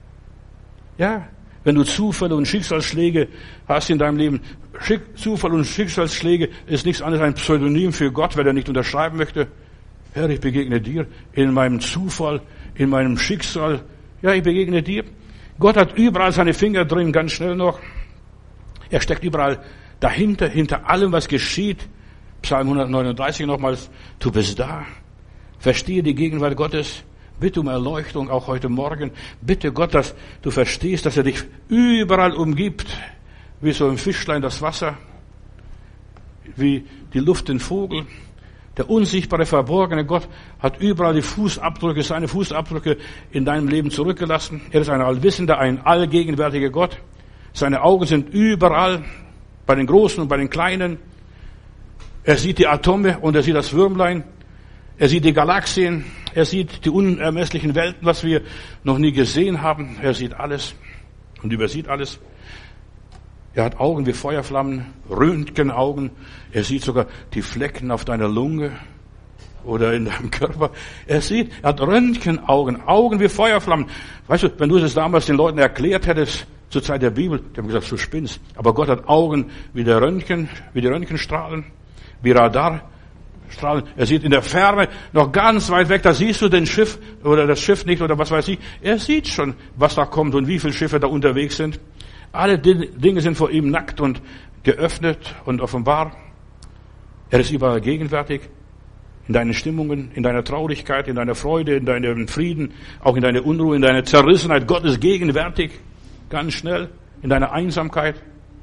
Ja, wenn du Zufälle und Schicksalsschläge hast in deinem Leben, Zufall und Schicksalsschläge ist nichts anderes als ein Pseudonym für Gott, wer er nicht unterschreiben möchte. Herr, ich begegne dir in meinem Zufall, in meinem Schicksal. Ja, ich begegne dir. Gott hat überall seine Finger drin, ganz schnell noch. Er steckt überall dahinter, hinter allem, was geschieht. Psalm 139 nochmals, du bist da. Verstehe die Gegenwart Gottes. Bitte um Erleuchtung, auch heute Morgen. Bitte Gott, dass du verstehst, dass er dich überall umgibt, wie so ein Fischlein das Wasser, wie die Luft den Vogel. Der unsichtbare, verborgene Gott hat überall die Fußabdrücke, seine Fußabdrücke in deinem Leben zurückgelassen. Er ist ein allwissender, ein allgegenwärtiger Gott. Seine Augen sind überall, bei den Großen und bei den Kleinen. Er sieht die Atome und er sieht das Würmlein. Er sieht die Galaxien, er sieht die unermesslichen Welten, was wir noch nie gesehen haben. Er sieht alles und übersieht alles. Er hat Augen wie Feuerflammen, Röntgenaugen. Er sieht sogar die Flecken auf deiner Lunge oder in deinem Körper. Er hat Röntgenaugen, Augen wie Feuerflammen. Weißt du, wenn du es damals den Leuten erklärt hättest, zur Zeit der Bibel, die haben gesagt, du spinnst. Aber Gott hat Augen wie die Röntgenstrahlen, wie Radarstrahlen. Er sieht in der Ferne, noch ganz weit weg, da siehst du den Schiff oder das Schiff nicht oder was weiß ich. Er sieht schon, was da kommt und wie viele Schiffe da unterwegs sind. Alle Dinge sind vor ihm nackt und geöffnet und offenbar. Er ist überall gegenwärtig. In deinen Stimmungen, in deiner Traurigkeit, in deiner Freude, in deinem Frieden, auch in deiner Unruhe, in deiner Zerrissenheit. Gott ist gegenwärtig, ganz schnell, in deiner Einsamkeit,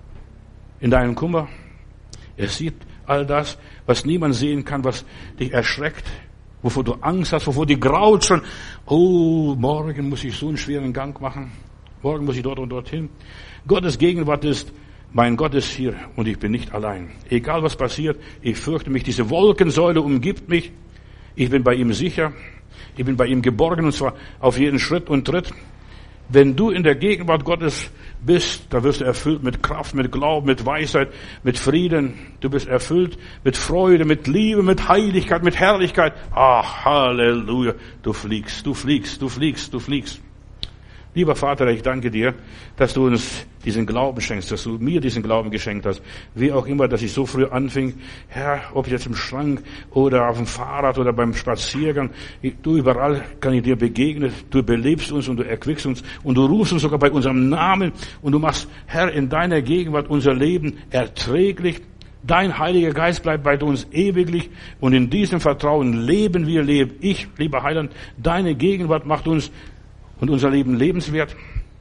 in deinem Kummer. Er sieht all das, was niemand sehen kann, was dich erschreckt, wovor du Angst hast, wovor die graut schon. Oh, morgen muss ich so einen schweren Gang machen. Morgen muss ich dort und dorthin. Gottes Gegenwart ist, mein Gott ist hier und ich bin nicht allein. Egal was passiert, ich fürchte mich, diese Wolkensäule umgibt mich. Ich bin bei ihm sicher. Ich bin bei ihm geborgen und zwar auf jeden Schritt und Tritt. Wenn du in der Gegenwart Gottes bist, da wirst du erfüllt mit Kraft, mit Glauben, mit Weisheit, mit Frieden. Du bist erfüllt mit Freude, mit Liebe, mit Heiligkeit, mit Herrlichkeit. Ach, Halleluja. Du fliegst, du fliegst, du fliegst, du fliegst. Lieber Vater, ich danke dir, dass du uns diesen Glauben schenkst, dass du mir diesen Glauben geschenkt hast. Wie auch immer, dass ich so früh anfing, Herr, ob jetzt im Schrank oder auf dem Fahrrad oder beim Spaziergang, du überall kann ich dir begegnen, du belebst uns und du erquickst uns und du rufst uns sogar bei unserem Namen und du machst, Herr, in deiner Gegenwart unser Leben erträglich. Dein Heiliger Geist bleibt bei uns ewiglich und in diesem Vertrauen leben wir, lebe ich, lieber Heiland, deine Gegenwart macht uns und unser Leben lebenswert.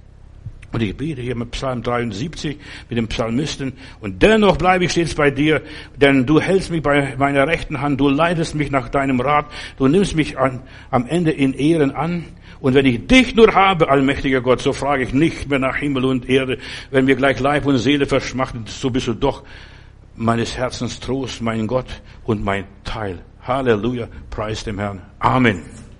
Und ich bete hier mit Psalm 73, mit dem Psalmisten. Und dennoch bleibe ich stets bei dir, denn du hältst mich bei meiner rechten Hand, du leitest mich nach deinem Rat, du nimmst mich am Ende in Ehren an. Und wenn ich dich nur habe, allmächtiger Gott, so frage ich nicht mehr nach Himmel und Erde. Wenn mir gleich Leib und Seele verschmachten, so bist du doch meines Herzens Trost, mein Gott und mein Teil. Halleluja, preis dem Herrn. Amen.